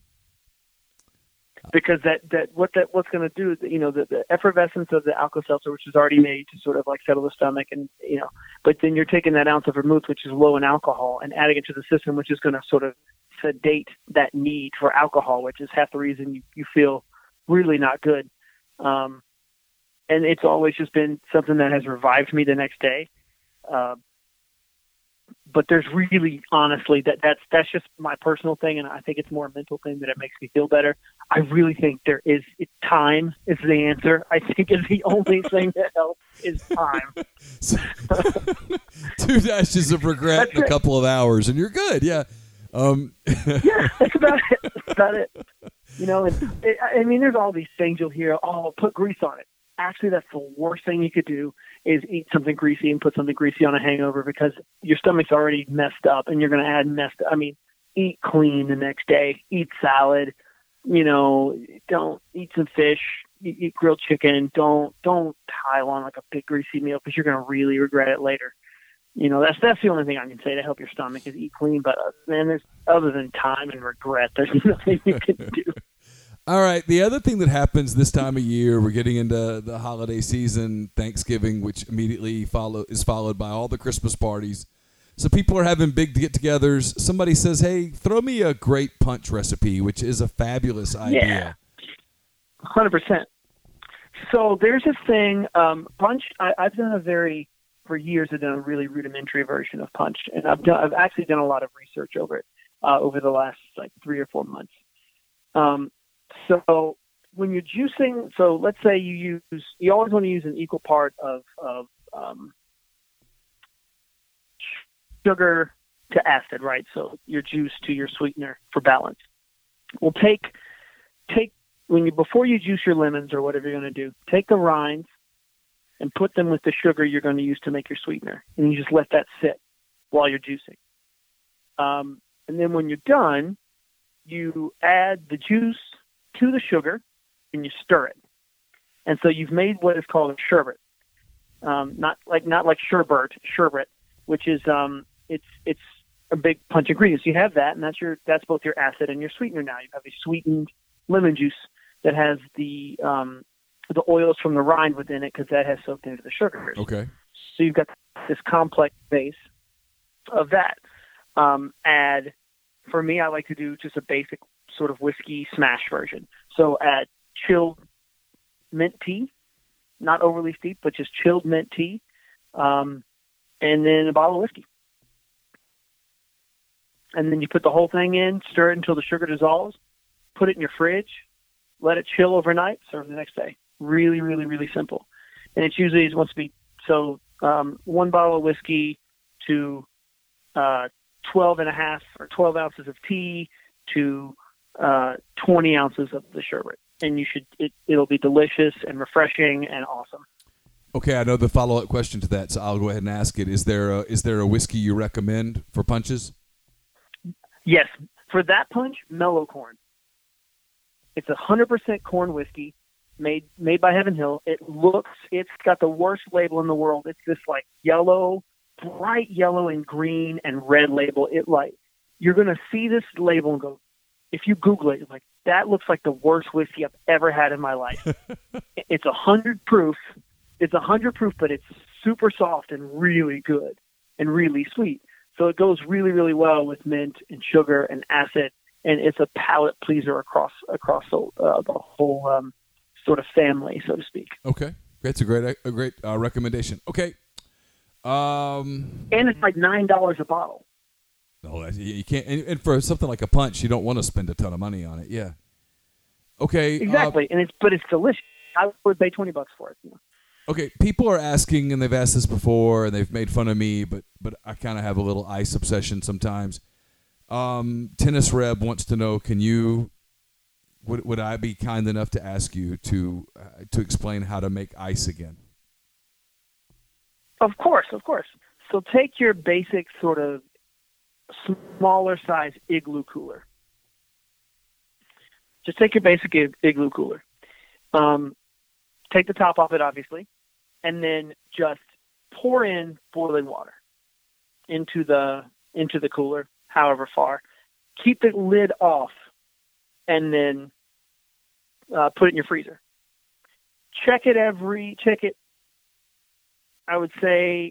Because that, that what that what's going to do is, you know, the, the effervescence of the Alka-Seltzer, which is already made to sort of like settle the stomach, and you know, but then you're taking that ounce of vermouth, which is low in alcohol, and adding it to the system, which is going to sort of sedate that need for alcohol, which is half the reason you, you feel really not good. Um, And it's always just been something that has revived me the next day. Uh, but there's really, honestly, that that's that's just my personal thing, and I think it's more a mental thing that it makes me feel better. I really think there is it, time is the answer. I think is the only thing that helps is time. Two dashes of regret in a couple of hours, and you're good. Yeah. Um. yeah, that's about it. That's about it. You know, and it, I mean, there's all these things you'll hear. Oh, put grease on it. Actually, that's the worst thing you could do is eat something greasy and put something greasy on a hangover, because your stomach's already messed up and you're going to add messed I mean, eat clean the next day. Eat salad. You know, don't eat some fish. Eat, eat grilled chicken. Don't don't pile on like a big greasy meal, because you're going to really regret it later. You know, that's that's the only thing I can say to help your stomach is eat clean. But, uh, man, there's other than time and regret, there's nothing you can do. All right, the other thing that happens this time of year, we're getting into the holiday season, Thanksgiving, which immediately follow is followed by all the Christmas parties. So people are having big get-togethers. Somebody says, hey, throw me a great punch recipe, which is a fabulous idea. Yeah, one hundred percent. So there's this thing, um, punch, I, I've done a very, for years, I've done a really rudimentary version of punch, and I've done, I've actually done a lot of research over it uh, over the last like three or four months. Um, So when you're juicing, so let's say you use, you always want to use an equal part of, of um, sugar to acid, right? So your juice to your sweetener for balance. Well, take, take when you, before you juice your lemons or whatever you're going to do, take the rinds and put them with the sugar you're going to use to make your sweetener. And you just let that sit while you're juicing. Um, and then when you're done, you add the juice to the sugar and you stir it. And so you've made what is called a sherbet. Um, not like not like sherbet, sherbet, which is um, it's it's a big punch ingredient. So you have that, and that's your that's both your acid and your sweetener. Now you have a sweetened lemon juice that has the um, the oils from the rind within it because that has soaked into the sugars. Okay. So you've got this complex base of that. Um, add, for me, I like to do just a basic sort of whiskey smash version. So add chilled mint tea. Not overly steep, but just chilled mint tea, um, and then a bottle of whiskey. And then you put the whole thing in, stir it until the sugar dissolves, put it in your fridge, let it chill overnight, serve the next day. Really, really, really simple. And it's usually it wants to be so um, one bottle of whiskey to uh, twelve and a half or twelve ounces of tea to uh, twenty ounces of the sherbet. And you should it, it'll be delicious and refreshing and awesome. Okay, I know the follow-up question to that, so I'll go ahead and ask it. Is there a, is there a whiskey you recommend for punches? Yes. For that punch, Mellow Corn. It's a one hundred percent corn whiskey made made by Heaven Hill. It looks, it's got the worst label in the world. It's this like yellow, bright yellow and green and red label. It like, you're going to see this label and go, if you Google it, you're like, that looks like the worst whiskey I've ever had in my life. It's a hundred proof. It's a hundred proof, but it's super soft and really good and really sweet. So it goes really, really well with mint and sugar and acid, and it's a palate pleaser across across the, uh, the whole um, sort of family, so to speak. Okay, that's a great a great uh, recommendation. Okay, um, and it's like nine dollars a bottle. No, you can't. And, and for something like a punch, you don't want to spend a ton of money on it. Yeah. Okay. Exactly, uh, and it's but it's delicious. I would pay twenty bucks for it. You know? Okay, people are asking, and they've asked this before, and they've made fun of me, but but I kind of have a little ice obsession sometimes. Um, Tennis Reb wants to know: Can you? Would would I be kind enough to ask you to uh, to explain how to make ice again? Of course, of course. So take your basic sort of smaller size igloo cooler. Just take your basic igloo cooler. Um, take the top off it, obviously, and then just pour in boiling water into the into the cooler, however far. Keep the lid off, and then uh, put it in your freezer. Check it every check it. I would say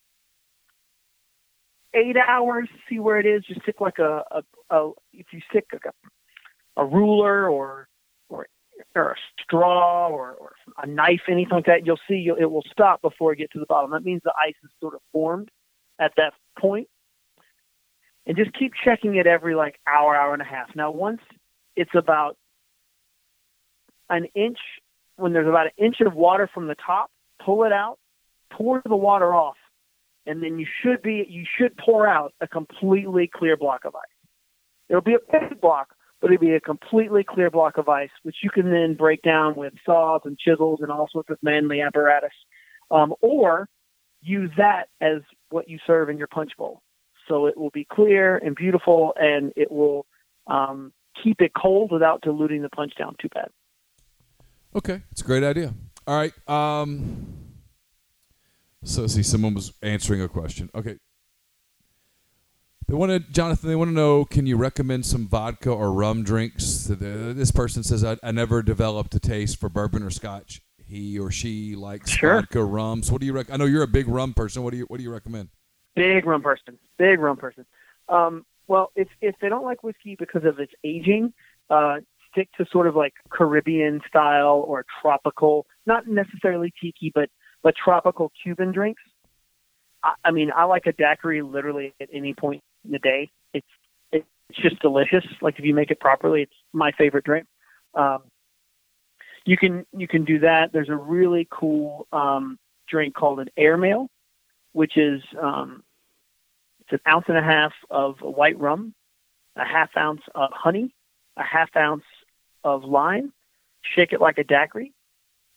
eight hours. See where it is. Just stick like a, a, a if you stick like a, a ruler or or or a straw or, or a knife, anything like that, you'll see you'll, it will stop before it gets to the bottom. That means the ice is sort of formed at that point. And just keep checking it every like hour, hour and a half. Now, once it's about an inch, when there's about an inch of water from the top, pull it out, pour the water off, and then you should be you should pour out a completely clear block of ice. It'll be a big block, but it'll be a completely clear block of ice, which you can then break down with saws and chisels and all sorts of manly apparatus, um, or use that as what you serve in your punch bowl. So it will be clear and beautiful, and it will um, keep it cold without diluting the punch down too bad. Okay, it's a great idea. All right. Um, so, see, someone was answering a question. Okay. They want to, Jonathan, they want to know, can you recommend some vodka or rum drinks? This person says, I, I never developed a taste for bourbon or scotch. He or she likes sure. vodka, rum. So what do you rec- I know you're a big rum person. What do you What do you recommend? Big rum person. Big rum person. Um, well, if if they don't like whiskey because of its aging, uh, stick to sort of like Caribbean style or tropical, not necessarily tiki, but but tropical Cuban drinks. I, I mean, I like a daiquiri literally at any point in the day. It's it's just delicious. Like if you make it properly, it's my favorite drink. Um, you can you can do that. There's a really cool um, drink called an airmail, which is um, it's an ounce and a half of white rum, a half ounce of honey, a half ounce of lime. Shake it like a daiquiri.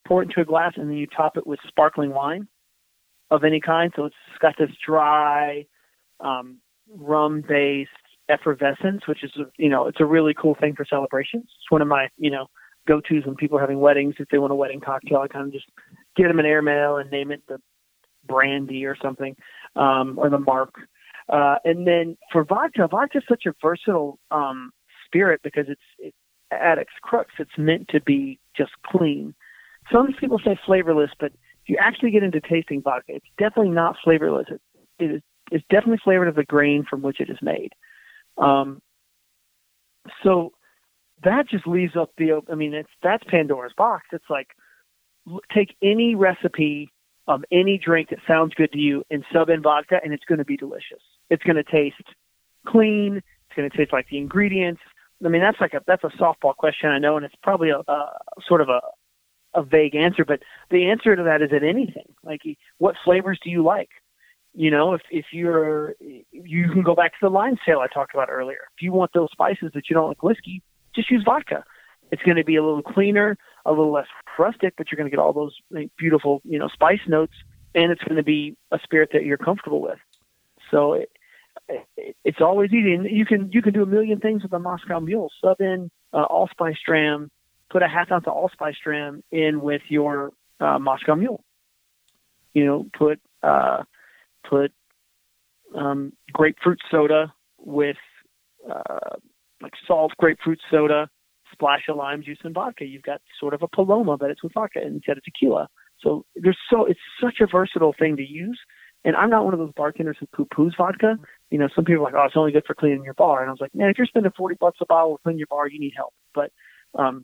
pour it into a glass, and then you top it with sparkling wine of any kind. So it's got this dry, um, rum-based effervescence, which is, you know, it's a really cool thing for celebrations. It's one of my, you know, go-tos when people are having weddings. If they want a wedding cocktail, I kind of just get them an airmail and name it the brandy or something, um, or the mark. Uh, and then for vodka, vodka is such a versatile um, spirit because it's it, at its crux, it's meant to be just clean. Some people say flavorless, but if you actually get into tasting vodka, it's definitely not flavorless. It, it is it's definitely flavored of the grain from which it is made. Um, so that just leaves up the, I mean, it's that's Pandora's box. It's like, take any recipe of any drink that sounds good to you and sub in vodka, and it's going to be delicious. It's going to taste clean. It's going to taste like the ingredients. I mean, that's like a that's a softball question, I know, and it's probably a, a sort of a, a vague answer, but the answer to that is at anything. Like, what flavors do you like? You know, if if you're you can go back to the lime sale I talked about earlier. If you want those spices that you don't like whiskey, just use vodka. It's going to be a little cleaner, a little less rustic, but you're going to get all those beautiful, you know, spice notes, and it's going to be a spirit that you're comfortable with. So it, it, it's always easy, and you can you can do a million things with a Moscow Mule. Sub in uh, allspice dram, put a half ounce of allspice dram in with your uh, Moscow Mule. You know, put uh, put um, grapefruit soda with uh, like salt grapefruit soda. Splash of lime juice and vodka. You've got sort of a Paloma, but it's with vodka instead of tequila. So there's so it's such a versatile thing to use. And I'm not one of those bartenders who poo-poos vodka. You know, some people are like, oh, it's only good for cleaning your bar. And I was like, man, if you're spending forty bucks a bottle to clean your bar, you need help. But um,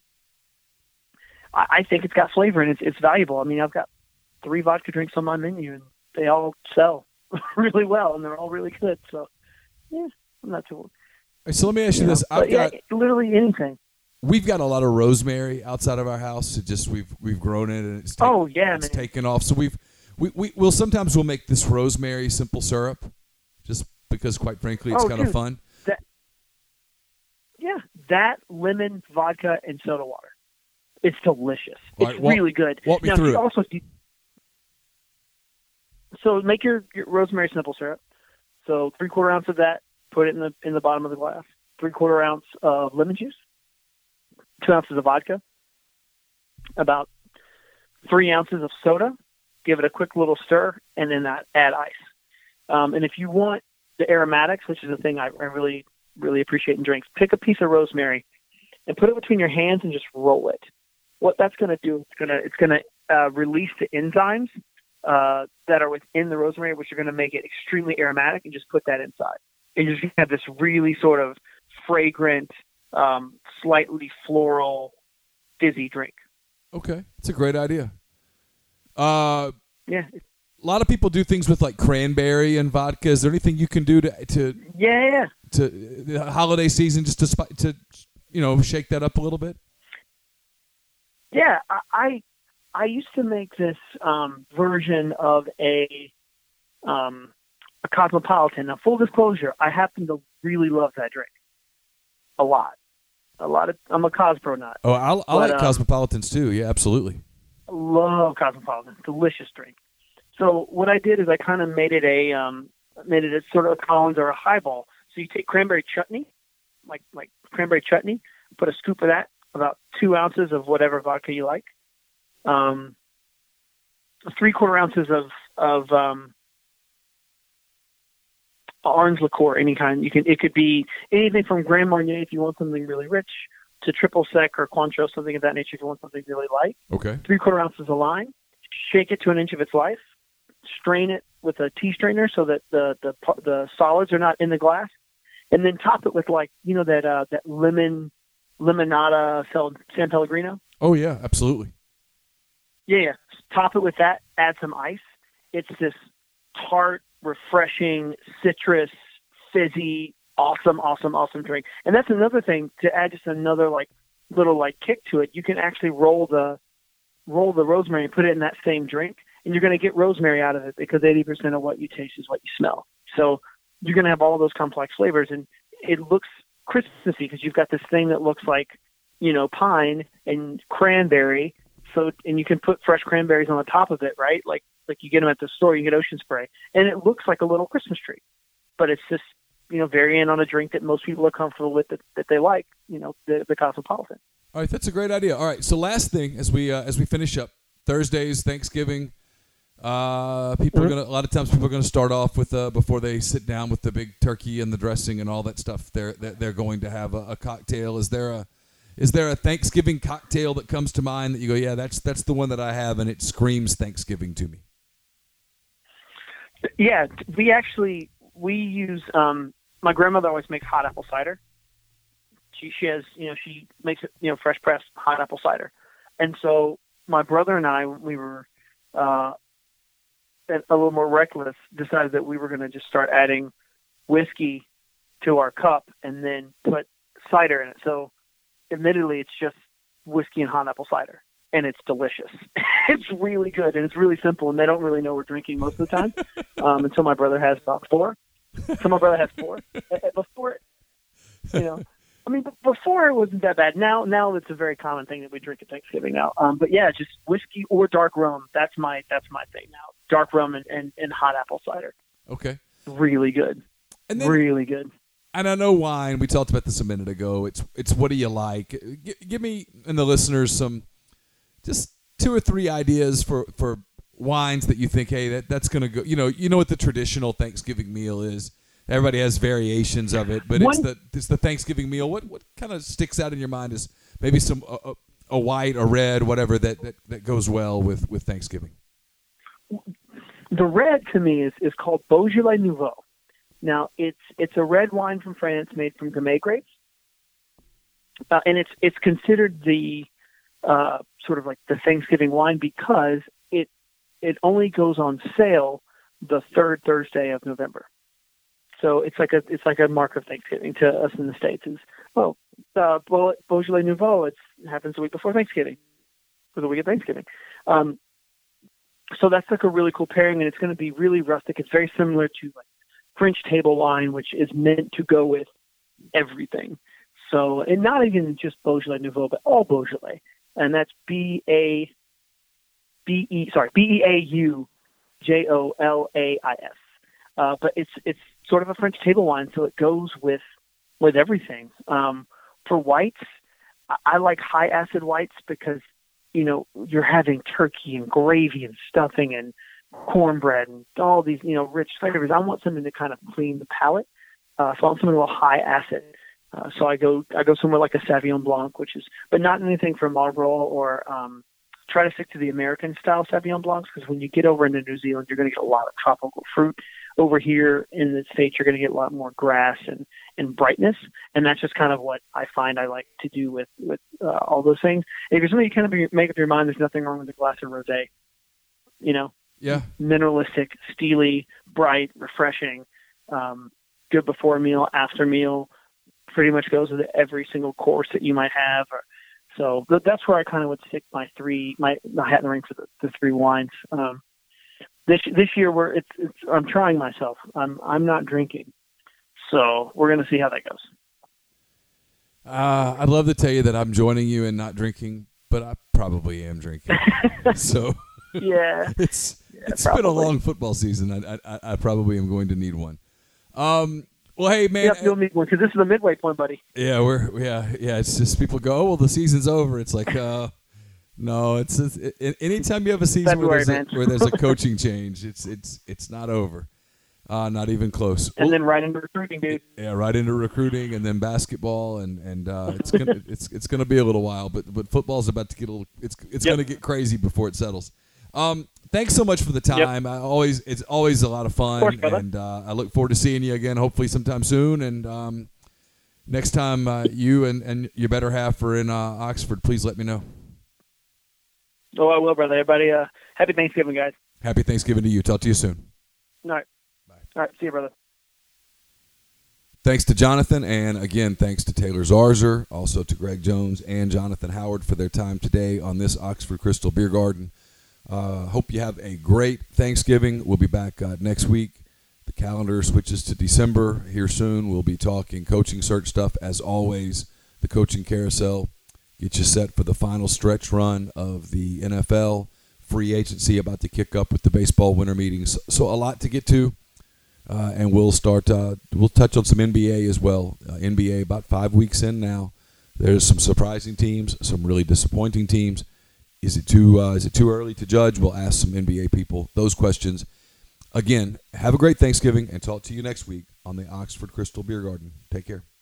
I, I think it's got flavor and it's it's valuable. I mean, I've got three vodka drinks on my menu, and they all sell really well, and they're all really good. So yeah, I'm not too. So let me ask you, you this: know, I've got yeah, literally anything. We've got a lot of rosemary outside of our house. It just we've we've grown it and it's taken, oh yeah, it's man. taken off. So we've we we will sometimes we'll make this rosemary simple syrup, just because quite frankly it's oh, kind dude, of fun. That, yeah, that lemon vodka and soda water, it's delicious. It's right, walk, really good. Walk me now, through it. Also, so make your, your rosemary simple syrup. So three quarter ounce of that. Put it in the in the bottom of the glass. Three quarter ounce of lemon juice. Two ounces of vodka, about three ounces of soda. Give it a quick little stir, and then that add ice. Um, and if you want the aromatics, which is a thing I, I really, really appreciate in drinks, pick a piece of rosemary and put it between your hands and just roll it. What that's going to do, it's going to it's going to uh, release the enzymes uh, that are within the rosemary, which are going to make it extremely aromatic, and just put that inside. And you're just going to have this really sort of fragrant, Um, slightly floral, fizzy drink. Okay, it's a great idea. Uh, yeah, a lot of people do things with like cranberry and vodka. Is there anything you can do to to yeah to the holiday season just to spi- to you know shake that up a little bit? Yeah, I I, I used to make this um, version of a um, a Cosmopolitan. Now, full disclosure, I happen to really love that drink. A lot. A lot of, I'm a Cosmo nut. Oh, I, I but, like um, Cosmopolitans too. Yeah, absolutely. I love Cosmopolitan. Delicious drink. So what I did is I kind of made it a, um, made it a sort of a Collins or a highball. So you take cranberry chutney, like, like cranberry chutney, put a scoop of that, about two ounces of whatever vodka you like, um, three quarter ounces of, of, um, orange liqueur, any kind. You can. It could be anything from Grand Marnier if you want something really rich, to triple sec or Cointreau, something of that nature if you want something really light. Okay. Three quarter ounces of lime. Shake it to an inch of its life. Strain it with a tea strainer so that the the the solids are not in the glass, and then top it with like you know that uh, that lemon limonada San Pellegrino. Oh yeah, absolutely. Yeah, yeah. Top it with that. Add some ice. It's this tart, refreshing, citrus, fizzy, awesome, awesome, awesome drink. And that's another thing to add just another like little like kick to it. You can actually roll the roll the rosemary and put it in that same drink, and you're going to get rosemary out of it because eighty percent of what you taste is what you smell. So you're going to have all of those complex flavors, and it looks Christmassy because you've got this thing that looks like, you know, pine and cranberry So, and you can put fresh cranberries on the top of it, right? Like, like you get them at the store, you get Ocean Spray, and it looks like a little Christmas tree, but it's just, you know, variant on a drink that most people are comfortable with, that, that they like, you know, the, the Cosmopolitan. All right, that's a great idea. All right, so last thing as we uh, as we finish up, Thursdays, Thanksgiving. Uh, people mm-hmm. are gonna. A lot of times, people are gonna start off with uh, before they sit down with the big turkey and the dressing and all that stuff. They're they're, they're going to have a, a cocktail. Is there a is there a Thanksgiving cocktail that comes to mind that you go, yeah, that's that's the one that I have, and it screams Thanksgiving to me? Yeah, we actually we use. Um, my grandmother always makes hot apple cider. She she has you know she makes it you know fresh pressed hot apple cider, and so my brother and I, we were uh, a little more reckless, decided that we were going to just start adding whiskey to our cup and then put cider in it. So admittedly, it's just whiskey and hot apple cider, and it's delicious. It's really good, and it's really simple, and they don't really know we're drinking most of the time um, until my brother has about four. So my brother has four. Before, you know, I mean, before it wasn't that bad. Now, now it's a very common thing that we drink at Thanksgiving now. Um, but yeah, just whiskey or dark rum. That's my that's my thing now. Dark rum and, and, and hot apple cider. Okay. Really good. And then, really good. And I know wine. We talked about this a minute ago. It's it's what do you like? G- give me and the listeners some just two or three ideas for, for wines that you think, hey, that that's gonna go. You know, you know what the traditional Thanksgiving meal is. Everybody has variations of it, but it's the it's the Thanksgiving meal. What what kind of sticks out in your mind is maybe some a, a white, a red, whatever that, that, that goes well with, with Thanksgiving. The red to me is, is called Beaujolais Nouveau. Now it's it's a red wine from France made from Gamay grapes, uh, and it's it's considered the uh, sort of like the Thanksgiving wine because it it only goes on sale the third Thursday of November. So it's like a it's like a mark of Thanksgiving to us in the States. Is well, uh, Beaujolais Nouveau. It's, it happens the week before Thanksgiving, or the week of Thanksgiving. Um, so that's like a really cool pairing, and it's going to be really rustic. It's very similar to like French table wine, which is meant to go with everything. So, and not even just Beaujolais Nouveau, but all Beaujolais, and that's B A B E sorry B E A U J O L A I S. Uh, but it's it's sort of a French table wine, so it goes with with everything. Um, for whites, I, I like high acid whites because, you know, you're having turkey and gravy and stuffing and cornbread and all these, you know, rich flavors. I want something to kind of clean the palate, uh, so I want something a little high acid. Uh, so I go I go somewhere like a Sauvignon Blanc, which is, but not anything from Marlborough or. Um, Try to stick to the American style Sauvignon Blancs because when you get over into New Zealand, you're going to get a lot of tropical fruit. Over here in the States, you're going to get a lot more grass and, and brightness. And that's just kind of what I find I like to do with, with uh, all those things. And if you're something you kind of make up your mind, there's nothing wrong with a glass of rosé. You know? Yeah. Mineralistic, steely, bright, refreshing, um, good before a meal, after meal, pretty much goes with every single course that you might have. Or, So that's where I kind of would stick my three, my, my hat in the ring for the, the three wines. Um, this this year, we're it's, it's I'm trying myself. I'm I'm not drinking, so we're gonna see how that goes. Uh, I'd love to tell you that I'm joining you in not drinking, but I probably am drinking. so yeah, it's yeah, it's probably. been a long football season. I, I I probably am going to need one. Um. Well, hey, man. Yep, you'll need one because this is the midway point, buddy. Yeah, we're yeah yeah. It's just people go, oh well, the season's over. It's like, uh, no, it's, it's it, anytime you have a season February, where, there's a, where there's a coaching change, it's it's it's not over, uh, not even close. And well, then right into recruiting, dude. Yeah, right into recruiting, and then basketball, and and uh, it's gonna it's it's gonna be a little while, but but football's about to get a little. It's it's yep. gonna get crazy before it settles. Um, thanks so much for the time. Yep. I always it's always a lot of fun, of course, and uh, I look forward to seeing you again, hopefully sometime soon. And um, next time uh, you and, and your better half are in uh, Oxford, please let me know. Oh, I will, brother. Everybody, uh, happy Thanksgiving, guys. Happy Thanksgiving to you. Talk to you soon. All right. Bye. All right. See you, brother. Thanks to Jonathan, and again, thanks to Taylor Zarzer, also to Greg Jones and Jonathan Howard for their time today on this Oxford Crystal Beer Garden. Uh, hope you have a great Thanksgiving. We'll be back uh, next week. The calendar switches to December here soon. We'll be talking coaching search stuff as always, the coaching carousel. get you set for the final stretch run of the N F L. Free agency about to kick up with the baseball winter meetings. So a lot to get to. Uh, and we'll start, uh, we'll touch on some N B A as well. Uh, N B A about five weeks in now. There's some surprising teams, some really disappointing teams. Is it too uh, is it too early to judge? We'll ask some N B A people those questions. Again, have a great Thanksgiving and talk to you next week on the Oxford Crystal Beer Garden. Take care.